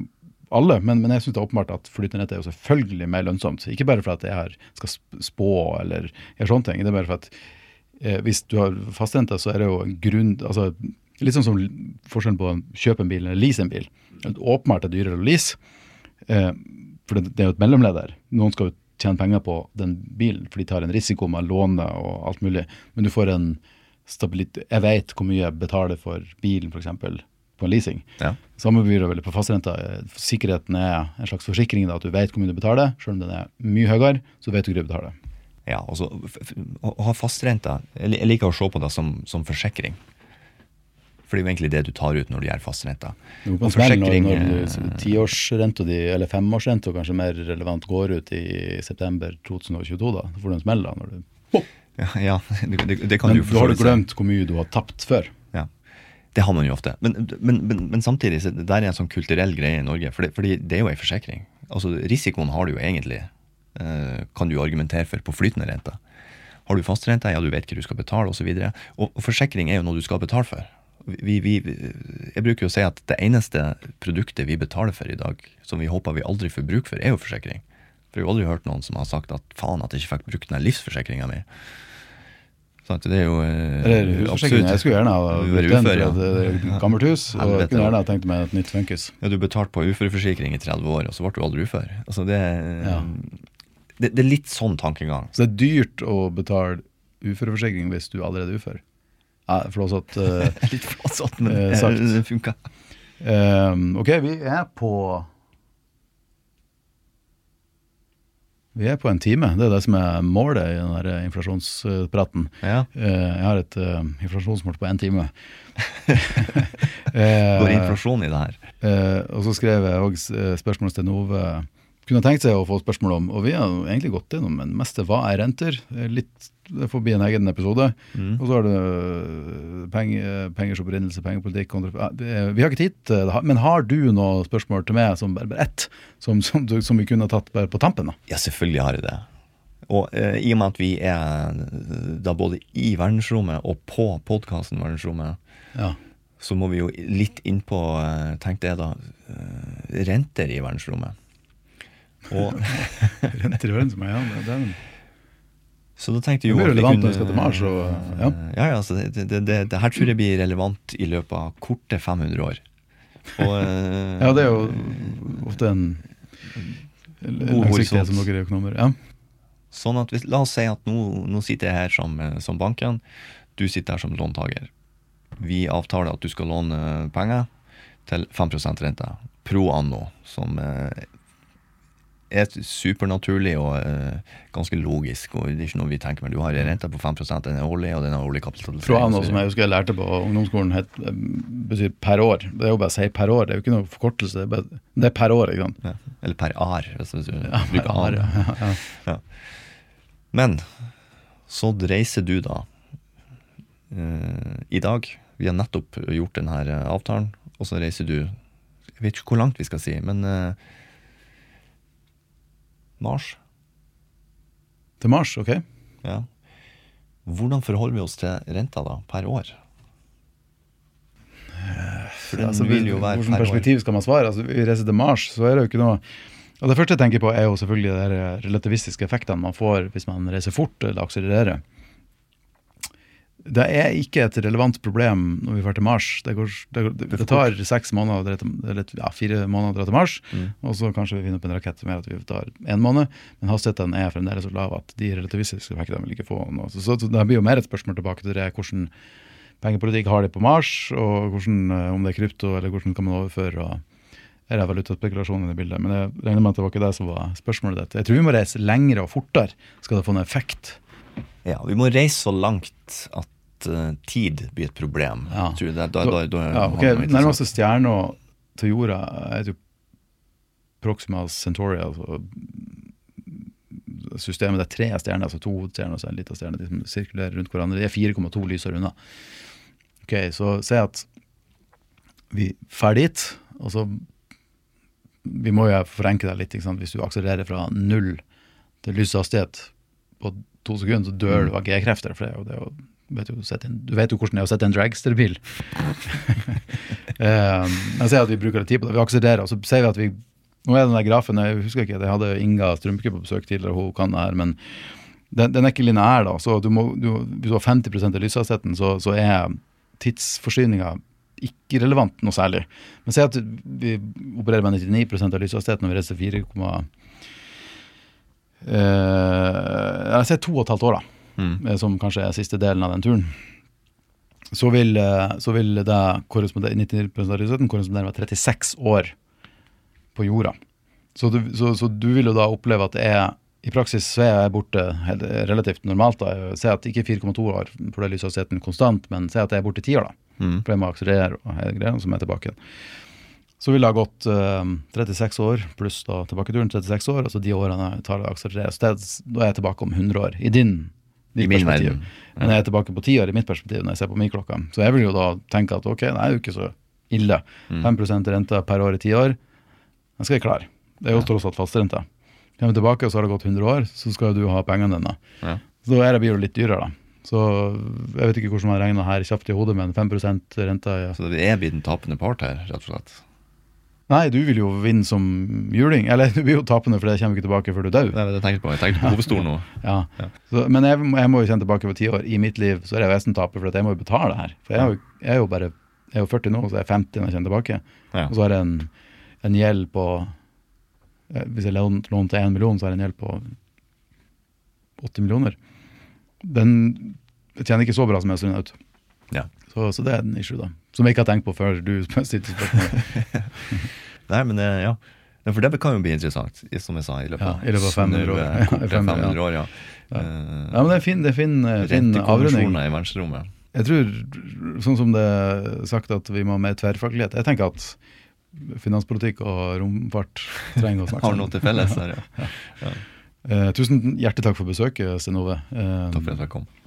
S1: alle, men jeg synes det åpenbart at flytende nett er jo selvfølgelig mer lønnsomt. Ikke bare for at jeg skal spå eller gjøre sånne ting, det er bare for at hvis du har fastrente, så er det jo en grunn, altså litt sånn som forskjellen på å kjøpe en bil eller lease en bil. Åpenbart er dyrere å lease, for det er jo et mellomledd der. Noen skal jo tjene penger på den bilen, for de tar en risiko med låne og alt mulig, men du får en stabilitet. Jeg vet hvor mye jeg betaler for bilen, for eksempel, på en leasing.
S2: Ja.
S1: Samme blir det vel på fastrenta. Sikkerheten er en slags forsikring da, at du vet hvor mye du betaler, selv om den er mye høyere, så vet du hvor du betaler.
S2: Ja, altså, å ha fastrenta, jeg liker å se på det som forsikring. For det er jo egentlig det du tar ut når du gjør fastrenta.
S1: Og forsikring, når 10-årsrenta eller 5-årsrenta kanskje mer relevant går ut i september 2022 da, så får du en smell da, når du...
S2: Ja, det kan
S1: men
S2: du
S1: har du glemt hvor mye du har tapt før.
S2: Ja, det har man jo ofte. Men samtidig, så det der er en sånn kulturell greie i Norge, fordi det er jo en forsikring. Altså, risikoen har du jo egentlig, kan du argumentere for på flytende rente. Har du fastrente, ja, du vet hva du skal betale, og så videre. Og forsikring er jo noe du skal betale for. Jeg bruker jo å si at det eneste produktet vi betaler for i dag, som vi håper vi aldri får bruk for, er jo forsikring. For jeg har aldri hørt noen som har sagt at faen at jeg ikke fikk brukt den forsikringen min. Så det er jo
S1: absurd. Jeg skulle gjerne ha brukt den for et gammelt hus, og jeg kunne gjerne ha tenkt meg et nytt funkis.
S2: Ja, du betalte på uføreforsikring i 30 år, og så ble du aldri ufør. Altså det er litt sånn tankegang.
S1: Så det er dyrt å betale uføreforsikring hvis du allerede er ufør? Ja, flåsatt.
S2: Litt flåsatt, men det funker.
S1: Ok, vi er på en time. Det er det som er målet i denne inflasjonspraten.
S2: Ja.
S1: Jeg har et inflasjonsmål på 1 time.
S2: Går inflasjon i det her?
S1: Og så skrev jeg også spørsmål til Nove. Kunne tenkt seg å få spørsmål om, og vi har egentlig gått gjennom, men meste hva er renter? Det får bli en egen episode. Og så har du pengers opprinnelse, pengepolitikk. Vi har ikke tid til det, men har du noen spørsmål til meg, som bare ett, som vi kunne ha tatt bare på tampen da?
S2: Ja, selvfølgelig har jeg det. Og i og med at vi er da både i verdensrommet og på podcasten verdensrommet,
S1: ja.
S2: Så må vi jo litt inn på, tenkte jeg da, renter i verdensrommet. Og
S1: renter i verdensrommet, ja, det er
S2: så da tenkte jeg jo
S1: det blir relevant når vi skal til Mars og,
S2: ja, altså, det her tror jeg blir relevant i løpet av korte 500 år og,
S1: ja, det er jo ofte en langsiktighet som dere økonomer, ja.
S2: Sånn at la oss si at nå sitter jeg her som banken, du sitter her som låntager, vi avtaler at du skal låne penger til 5% rente pro anno, som er supernaturlig og ganske logisk, og det er ikke noe vi tenker, men du har en rente på 5%, den er årlig, og den er årlig kapitalisering.
S1: Fra anno, som jeg husker jeg lærte på ungdomsskolen, betyr per år. Det er jo bare å si per år, det er jo ikke noe forkortelse, det er per år, ikke sant?
S2: Ja. Eller per ar, hvis du
S1: bruker ar.
S2: Ja. Men, så reiser du da i dag, vi har nettopp gjort denne avtalen, og så reiser du, jeg vet ikke hvor langt vi skal si, men Mars.
S1: Til Mars, ok.
S2: Ja. Hvordan forholder vi oss til renta da, per år? For den vil jo være per år.
S1: Hvordan perspektiv skal man svare? Altså, vi reiser til Mars, så er det jo ikke noe... Og det første jeg tenker på er jo selvfølgelig de relativistiske effektene man får hvis man reiser fort eller akselererer. Det er ikke et relevant problem når vi får til Mars. Det tar 6 måneder, eller 4 måneder å dra til Mars, og så kanskje vi finner opp en rakett som gjør at vi tar 1 måned, men hastigheten er fremdeles så lav at de relativistiske effektene vil ikke få noe. Så det blir jo mer et spørsmål tilbake til det, hvordan pengepolitikk har de på Mars, og hvordan, om det er krypto, eller hvordan kan man overføre, og er det valutaspekulasjon i det bildet. Men jeg regner med at det var ikke det som var spørsmålet ditt. Jeg tror vi må reise lengre og fortere, skal det få en effekt.
S2: Ja, vi må reise så langt at tid blir et problem.
S1: Ja.
S2: Tror jeg.
S1: Okay. Nærmeste stjerna til jorda er jo Proxima Centauri, altså systemet, det er 3 stjerner, altså 2 stjerner og så en liten stjerne, de som sirkulerer rundt hverandre. Det er 4,2 lysår unna. Ok, så se at vi fer dit, og så vi må jo forenkle det litt, ikke sant? Hvis du akselererer fra 0 til lyshastighet på 2 sekunder, så dør du av G-krefter, for det er jo du vet jo hvordan det er å sette en dragsterbil. Jeg sier at vi bruker litt tid på det. Vi akselererer, og så sier vi at vi Nå den der grafen, jeg husker ikke, jeg hadde Inga Strømke på besøk tidligere, hun kan det her, men den ikke lineær da, så hvis du har 50% av lyshastigheten, så tidsforsyningen ikke relevant noe særlig. Men se at vi opererer med 99% av lyshastigheten og vi reiser 4, jeg sier 2,5 år da, som kanskje siste delen av den turen. Så vil det korrespondere, 99% av lyshastigheten korrespondere med 36 år på jorda. Så du vil jo da oppleve at i praksis så jeg borte relativt normalt da. Jeg ser at ikke 4,2 år for det lyshastigheten konstant, men ser at jeg borte 10 år da. For jeg må akselerere og hele greia, som tilbake igjen. Så vil det ha gått 36 år, pluss da tilbaketuren 36 år, altså de årene jeg tar det å akselerere. Så da er jeg tilbake om 100 år, i din perspektiv. Men jeg er tilbake på 10 år i mitt perspektiv når jeg ser på min klokka. Så jeg vil jo da tenke at ok, det er jo ikke så ille. 5% rente per år i 10 år, den skal jeg klare. Det er jo tross alt fastrente. Kommer tilbake, og så har det gått 100 år, så skal du ha pengene dine. Så da blir det litt dyrere da. Så jeg vet ikke hvordan man regner her kjapt i hodet, men 5% rente. Ja.
S2: Så det blitt en tapende part her, rett og slett?
S1: Nei, du vil jo vinne som juling. Eller du blir jo tapende, for det kommer ikke tilbake før du dør.
S2: Det jeg tenkte på hovedstolen nå.
S1: Ja. Så, men jeg må jo kjenne tilbake på 10 år. I mitt liv så jeg nesten taper, for jeg må jo betale det her. For jeg er jo 40 nå, så jeg er 50 når jeg kjenner tilbake. Og så har jeg en gjeld på, hvis jeg låner til 1 million, så har jeg en gjeld på 80 millioner. Den tjener ikke så bra som jeg ser ut.
S2: Ja.
S1: Så det en issue da, som jeg ikke har tenkt på før du stilte spørsmål.
S2: Nei, men ja. For det kan jo bli interessant, som jeg sa, i løpet
S1: av 500 år.
S2: 500 år, ja.
S1: Ja, men det er fin avrunding.
S2: I verdensrommet.
S1: Jeg tror, sånn som det sagt at vi må ha mer tverrfaglighet, jeg tenker at finanspolitikk og romfart trenger å snakke
S2: sammen. Har noe til felles her, ja.
S1: Tusen hjertelig takk for besøket, Sten Ove.
S2: Takk for at jeg kom.